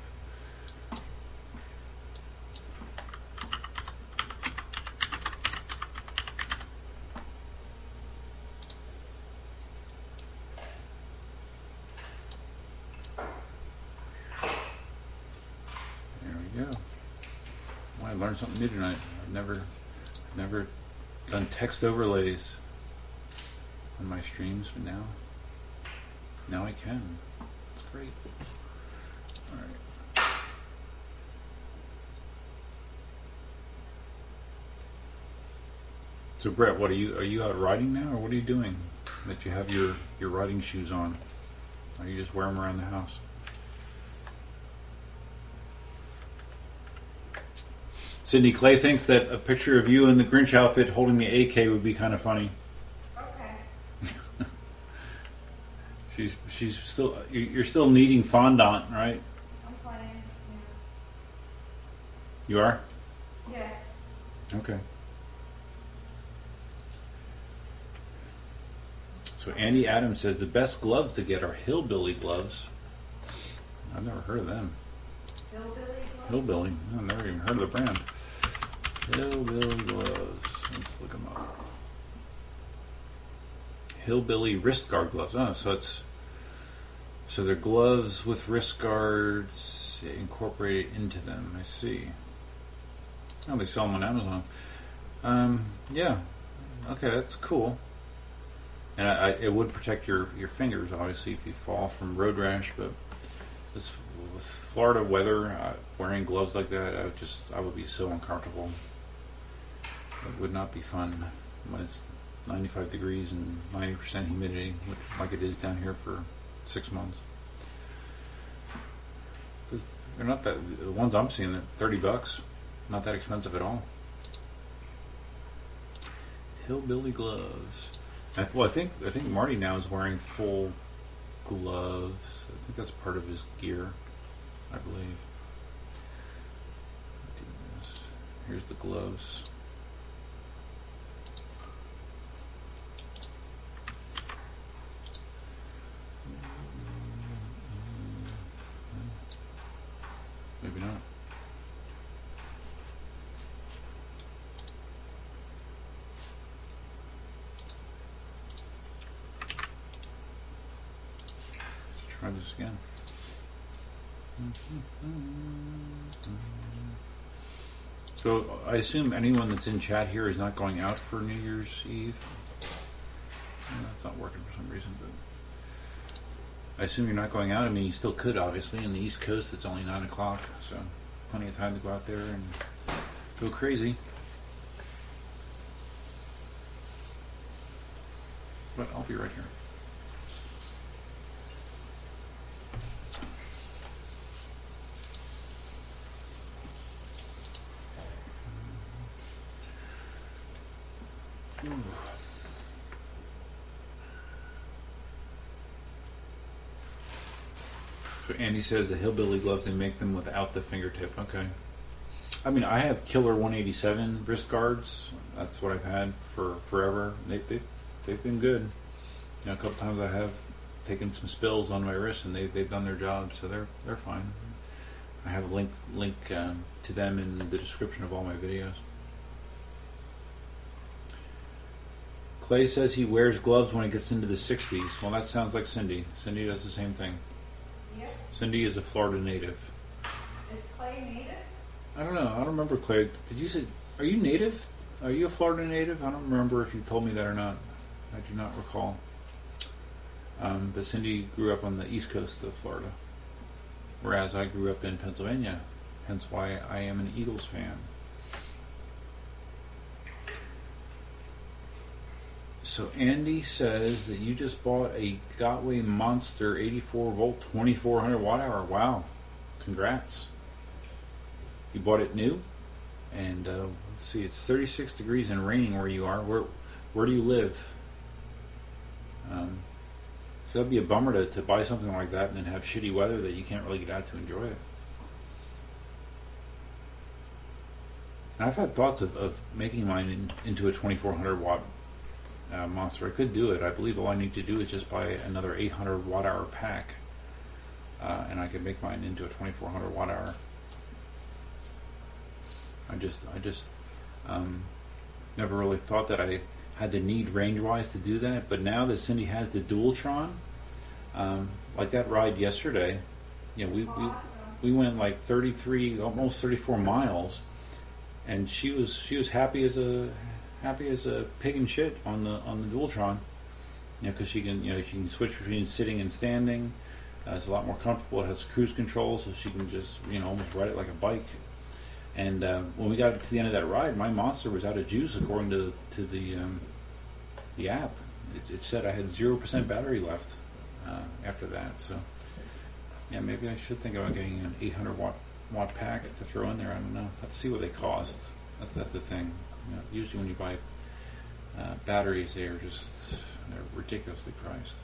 I learned something new tonight. I've never done text overlays on my streams, but now I can. It's great. All right. So Brett, what are you out riding now, or what are you doing that you have your riding shoes on? Or you just wear them around the house? Cindy Clay thinks that a picture of you in the Grinch outfit holding the AK would be kind of funny. Okay. She's still, you're still needing fondant, right? I'm playing. You are? Yeah. Yes. Okay. So Andy Adams says the best gloves to get are hillbilly gloves. I've never heard of them. Hillbilly? I've never even heard of the brand. Hillbilly gloves. Let's look them up. Hillbilly wrist guard gloves. Oh, so they're gloves with wrist guards incorporated into them. I see. Oh, they sell them on Amazon. Yeah. Okay, that's cool. And it would protect your fingers, obviously, if you fall from road rash. But with Florida weather, wearing gloves like that, I would be so uncomfortable. It would not be fun when it's 95 degrees and 90% humidity, like it is down here for 6 months. They're not that. The ones I'm seeing, they're $30. Not that expensive at all. Hillbilly gloves. I think Marty now is wearing full gloves. I think that's part of his gear, I believe. Here's the gloves. Maybe not. Try this again. So I assume anyone that's in chat here is not going out for New Year's Eve. That's not working for some reason, but I assume you're not going out. I mean, you still could, obviously. In the East Coast, it's only 9 o'clock, so plenty of time to go out there and go crazy. But I'll be right here. So Andy says the hillbilly gloves, they make them without the fingertip. Okay. I mean, I have Killer 187 wrist guards. That's what I've had for forever. They've been good. You know, a couple times I have taken some spills on my wrists, and they've done their job, so they're fine. I have a link to them in the description of all my videos. Clay says he wears gloves when it gets into the 60s. Well, that sounds like Cindy. Cindy does the same thing. Yep. Cindy is a Florida native. Is Clay native? I don't know. I don't remember, Clay. Did you say, are you native? Are you a Florida native? I don't remember if you told me that or not. I do not recall. But Cindy grew up on the east coast of Florida, whereas I grew up in Pennsylvania, hence why I am an Eagles fan. So Andy says that you just bought a Gotway Monster 84 volt 2400 watt hour. Wow, congrats. You bought it new, and let's see, it's 36 degrees and raining where you are. Where do you live? So that'd be a bummer to buy something like that and then have shitty weather that you can't really get out to enjoy it. And I've had thoughts of making mine into a 2400 watt Monster. I could do it. I believe all I need to do is just buy another 800 watt hour pack, and I could make mine into a 2400 watt hour. I just never really thought that I had the need range-wise to do that, but now that Cindy has the Dualtron, like that ride yesterday, you know, we went like 33, almost 34 miles, and she was happy as a pig in shit on the Dualtron, you know, because she can switch between sitting and standing. It's a lot more comfortable. It has cruise control, so she can just, almost ride it like a bike. And when we got to the end of that ride, my Monster was out of juice, according to the app. It said I had 0% battery left after that. So, yeah, maybe I should think about getting an 800 watt pack to throw in there. I don't know. Have to see what they cost. That's the thing. Usually when you buy batteries, they're ridiculously priced.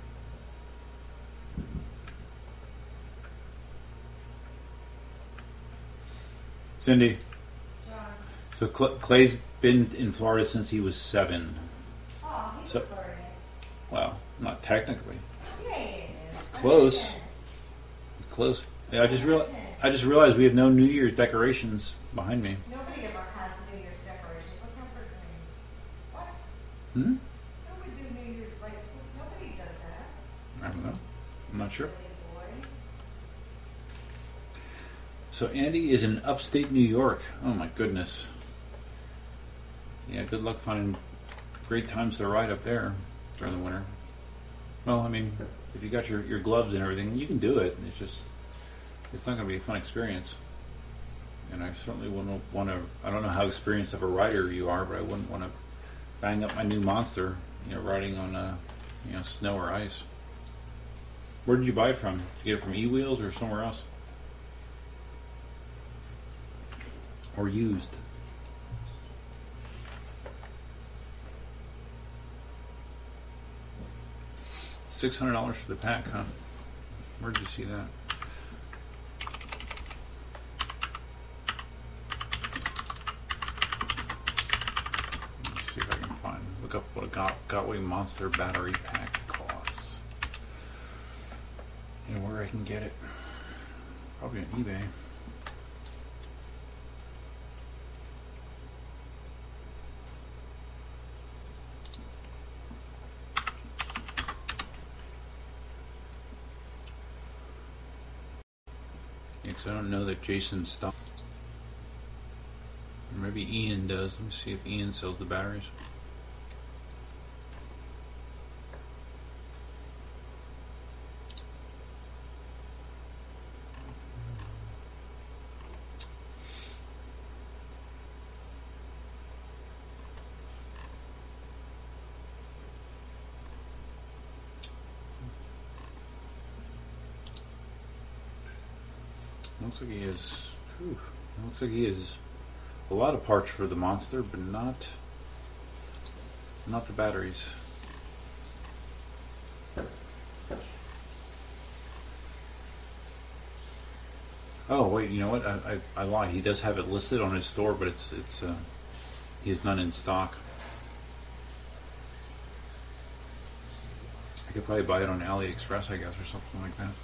Cindy. John. So Clay's been in Florida since he was 7. Oh, he's So- a Florida. Well, not technically. Yeah. Close. Close. Yeah, I just realized we have no New Year's decorations behind me. Nobody ever has New Year's decorations. What kind of person are you? What? Hmm? Who would do New Year's? Like, nobody does that. I don't know. I'm not sure. Silly boy. So Andy is in upstate New York. Oh my goodness. Yeah, good luck finding great times to ride up there during the winter. Well, I mean, if you got your gloves and everything, you can do it. It's not going to be a fun experience. And I certainly wouldn't want to, I don't know how experienced of a rider you are, but I wouldn't want to bang up my new Monster, riding on, snow or ice. Where did you buy it from? Did you get it from E-Wheels or somewhere else? Or used? $600 for the pack, huh? Where did you see that? Let's see if I can look up what a Gotway Monster battery pack costs. And where I can get it. Probably on eBay. Because I don't know that Jason stopped. Or maybe Ian does. Let me see if Ian sells the batteries. Looks like he has a lot of parts for the Monster, but not the batteries. Oh wait, you know what? I lied. He does have it listed on his store, but he has none in stock. I could probably buy it on AliExpress, I guess, or something like that.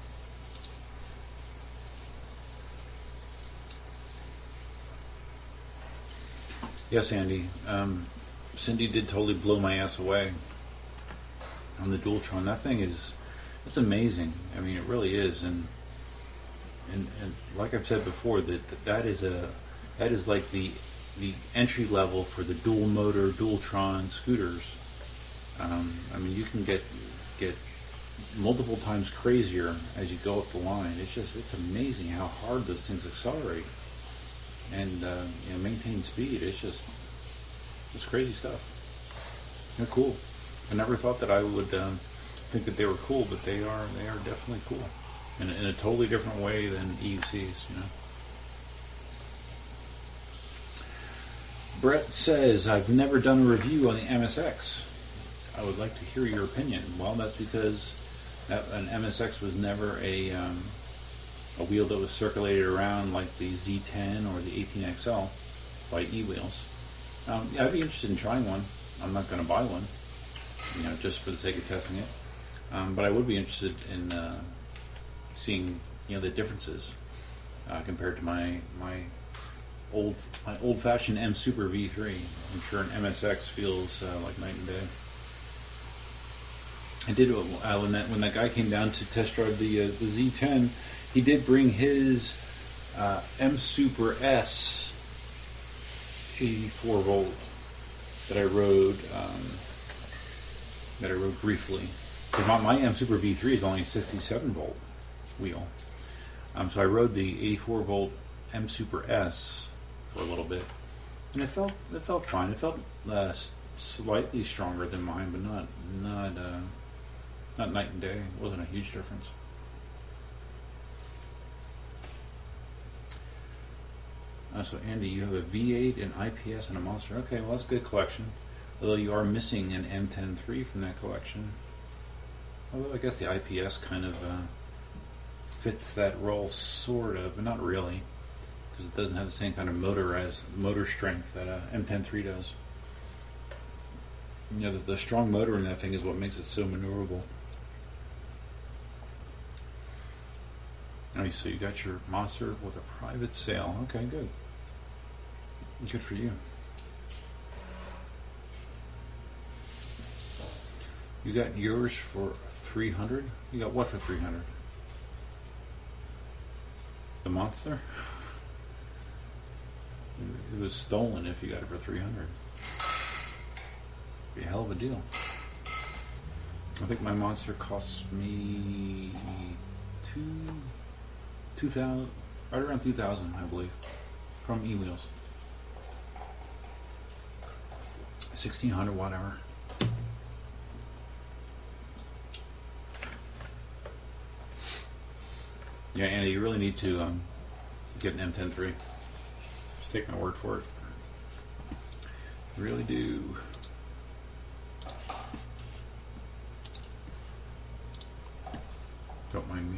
Yes, Andy. Cindy did totally blow my ass away on the Dualtron. That thing it's amazing. I mean, it really is. And like I've said before, that is like the entry level for the dual motor Dualtron scooters. I mean, you can get multiple times crazier as you go up the line. It's amazing how hard those things accelerate and maintain speed. It's crazy stuff. They're cool. I never thought that I would think that they were cool, but they are definitely cool in a totally different way than EUCs. Brett says, I've never done a review on the MSX. I would like to hear your opinion. Well, that's because an MSX was never a wheel that was circulated around like the Z10 or the 18XL by E-Wheels. I'd be interested in trying one. I'm not going to buy one, just for the sake of testing it. But I would be interested in seeing, the differences compared to my old-fashioned M Super V3. I'm sure an MSX feels like night and day. I did when that guy came down to test drive the Z10. He did bring his M Super S 84 volt that I rode briefly. 'Cause my M Super V3 is only a 67 volt wheel. So I rode the 84 volt M Super S for a little bit, and it felt fine. It felt slightly stronger than mine, but not night and day. It wasn't a huge difference. So Andy, you have a V8, an IPS, and a Monster. Okay, well that's a good collection. Although you are missing an M103 from that collection. Although I guess the IPS kind of fits that role, sort of, but not really, because it doesn't have the same kind of motor strength that M103 does. You know, the strong motor in that thing is what makes it so maneuverable. Oh, so you got your Monster with a private sale. Okay, good. Good for you. You got yours for $300? You got what for $300? The Monster? It was stolen if you got it for $300. Be a hell of a deal. I think my Monster cost me $2,000, right around $2,000, I believe, from eWheels. 1,600 watt hour. Yeah, Andy, you really need to get an M103. Just take my word for it. You really do. Don't mind me.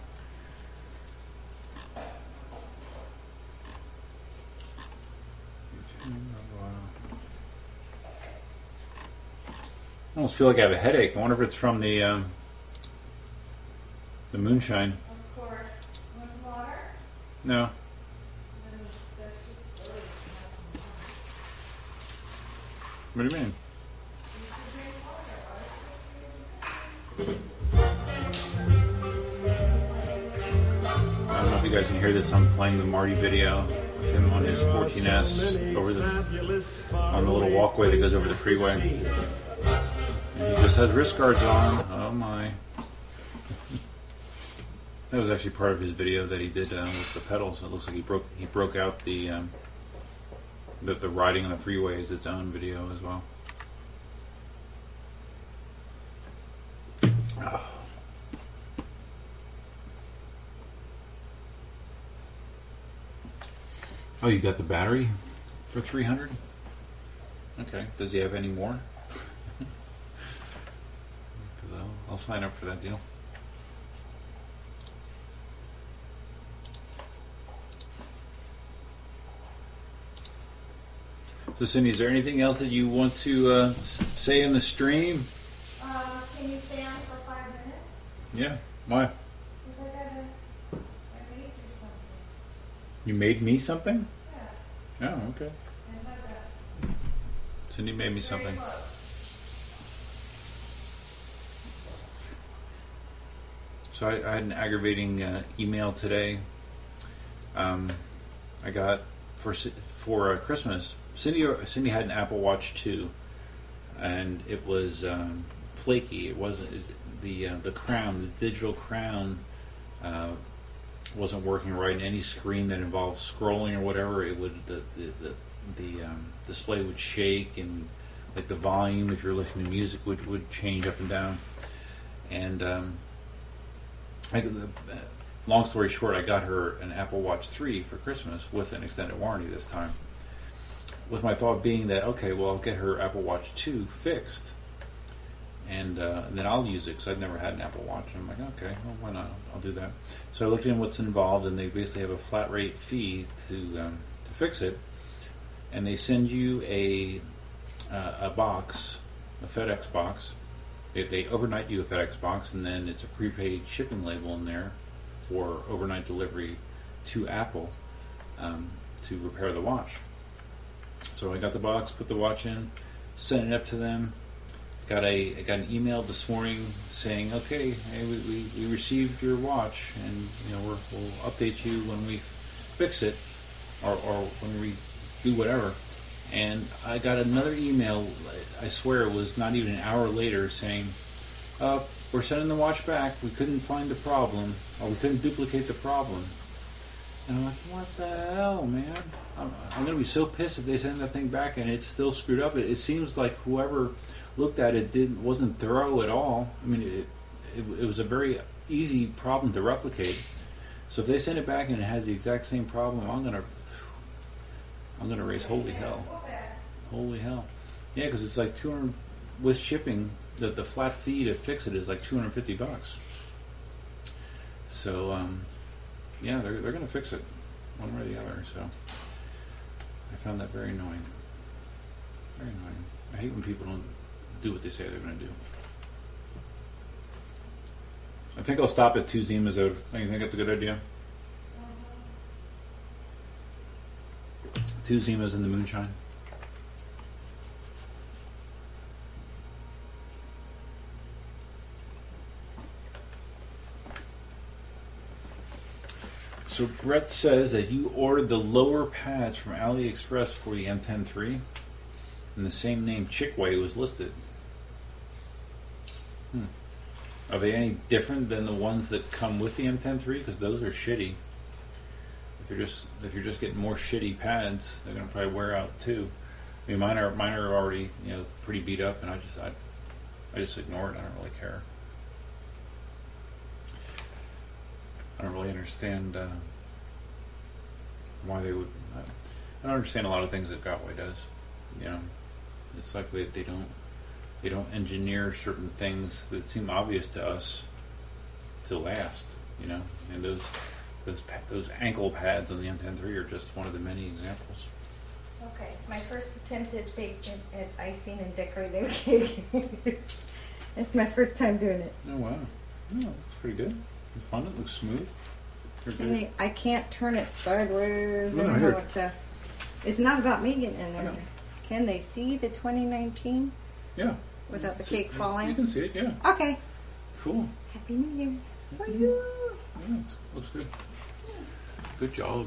I almost feel like I have a headache. I wonder if it's from the moonshine. Of course. Want some water? No. Then that's just silly to have some water. What do you mean? You should drink water. I don't know if you guys can hear this. I'm playing the Marty video of him on his 14S on the little walkway that goes over the freeway. And he just has wrist guards on. Oh my. That was actually part of his video that he did with the pedals. It looks like he broke out the riding on the freeway as its own video as well. Oh. Oh, you got the battery for $300? Okay. Does he have any more? I'll sign up for that deal. So, Cindy, is there anything else that you want to say in the stream? Can you stay on for 5 minutes? Yeah. Why? Because I made you something. You made me something? Yeah. Oh, okay. And like that. Cindy made me something. Very close. So I had an aggravating email today. I got for Christmas. Cindy had an Apple Watch 2, and it was flaky. It wasn't the crown, the digital crown, wasn't working right. And any screen that involved scrolling or whatever, it would the display would shake, and like the volume, if you're listening to music, would change up and down. And long story short, I got her an Apple Watch 3 for Christmas with an extended warranty this time. With my thought being that, okay, well, I'll get her Apple Watch 2 fixed, and then I'll use it, because I've never had an Apple Watch. And I'm like, okay, well, why not? I'll do that. So I looked in what's involved, and they basically have a flat rate fee to fix it, and they send you a box, a FedEx box. They overnight you a FedEx box, and then it's a prepaid shipping label in there for overnight delivery to Apple to repair the watch. So I got the box, put the watch in, sent it up to them. I got an email this morning saying, okay, hey, we received your watch, and we'll update you when we fix it, or when we do whatever. And I got another email, I swear it was not even an hour later, saying, we're sending the watch back. We couldn't find the problem, or we couldn't duplicate the problem. And I'm like, what the hell, man? I'm going to be so pissed if they send that thing back and it's still screwed up. It seems like whoever looked at it wasn't thorough at all. I mean, it was a very easy problem to replicate. So if they send it back and it has the exact same problem, I'm gonna raise holy hell. Holy hell. Yeah, because it's like $200 with shipping. The flat fee to fix it is like $250. So yeah, they're gonna fix it one way or the other. So I found that very annoying. Very annoying. I hate when people don't do what they say they're gonna do. I think I'll stop at 2 Zimas. You think that's a good idea? 2 Zimas in the moonshine. So Brett says that you ordered the lower pads from AliExpress for the M10 III, and the same name Chickway was listed. Are they any different than the ones that come with the M10 III? Because those are shitty. If you're just getting more shitty pads, they're gonna probably wear out too. I mean, mine are already pretty beat up, and I just ignore it. I don't really care. I don't really understand why they would. I don't understand a lot of things that Gotway does. It's like they don't engineer certain things that seem obvious to us to last. And those ankle pads on the M10 III are just one of the many examples. Okay, it's my first attempt at icing and decorating a cake. It's my first time doing it. Oh wow, it looks pretty good. It's fun. It looks smooth. I can't turn it sideways. No, I don't know what to. It's not about me getting in there. Can they see the 2019? Yeah. Without the cake falling? You can see it, yeah. Okay. Cool. Happy New Year. Happy New Year. Yeah, it looks good. Good job.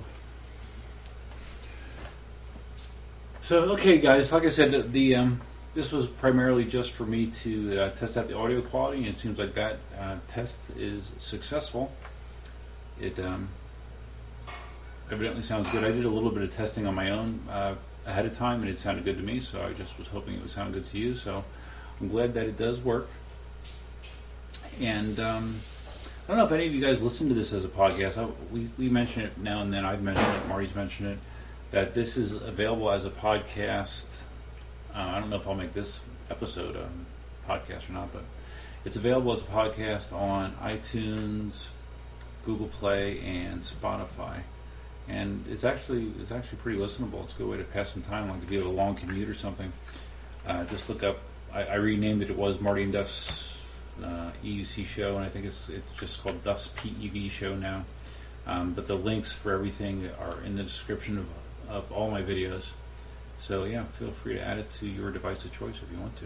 So, okay, guys, like I said, this was primarily just for me to test out the audio quality, and it seems like that test is successful. It evidently sounds good. I did a little bit of testing on my own ahead of time, and it sounded good to me, so I just was hoping it would sound good to you. So I'm glad that it does work. And I don't know if any of you guys listen to this as a podcast. We mention it now and then. I've mentioned it. Marty's mentioned it. That this is available as a podcast. I don't know if I'll make this episode a podcast or not, but it's available as a podcast on iTunes, Google Play, and Spotify. And it's actually pretty listenable. It's a good way to pass some time, like if you have a long commute or something. Just look up. I renamed it. It was Marty and Duff's EUC show, and I think it's just called Duff's PEV show now. But the links for everything are in the description of all my videos. So yeah, feel free to add it to your device of choice if you want to.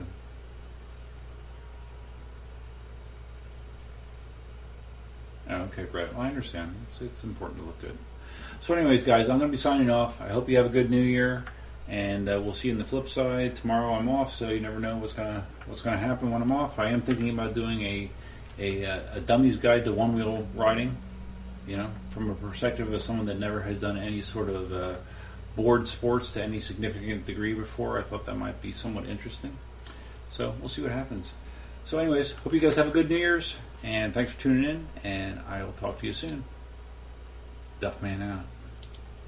Okay, Brett. Well, I understand. It's important to look good. So anyways, guys, I'm going to be signing off. I hope you have a good New Year, and we'll see you on the flip side. Tomorrow I'm off, so you never know what's gonna happen when I'm off. I am thinking about doing a dummy's guide to one-wheel riding, from a perspective of someone that never has done any sort of board sports to any significant degree before. I thought that might be somewhat interesting. So we'll see what happens. So anyways, hope you guys have a good New Year's, and thanks for tuning in, and I will talk to you soon. Duffman out.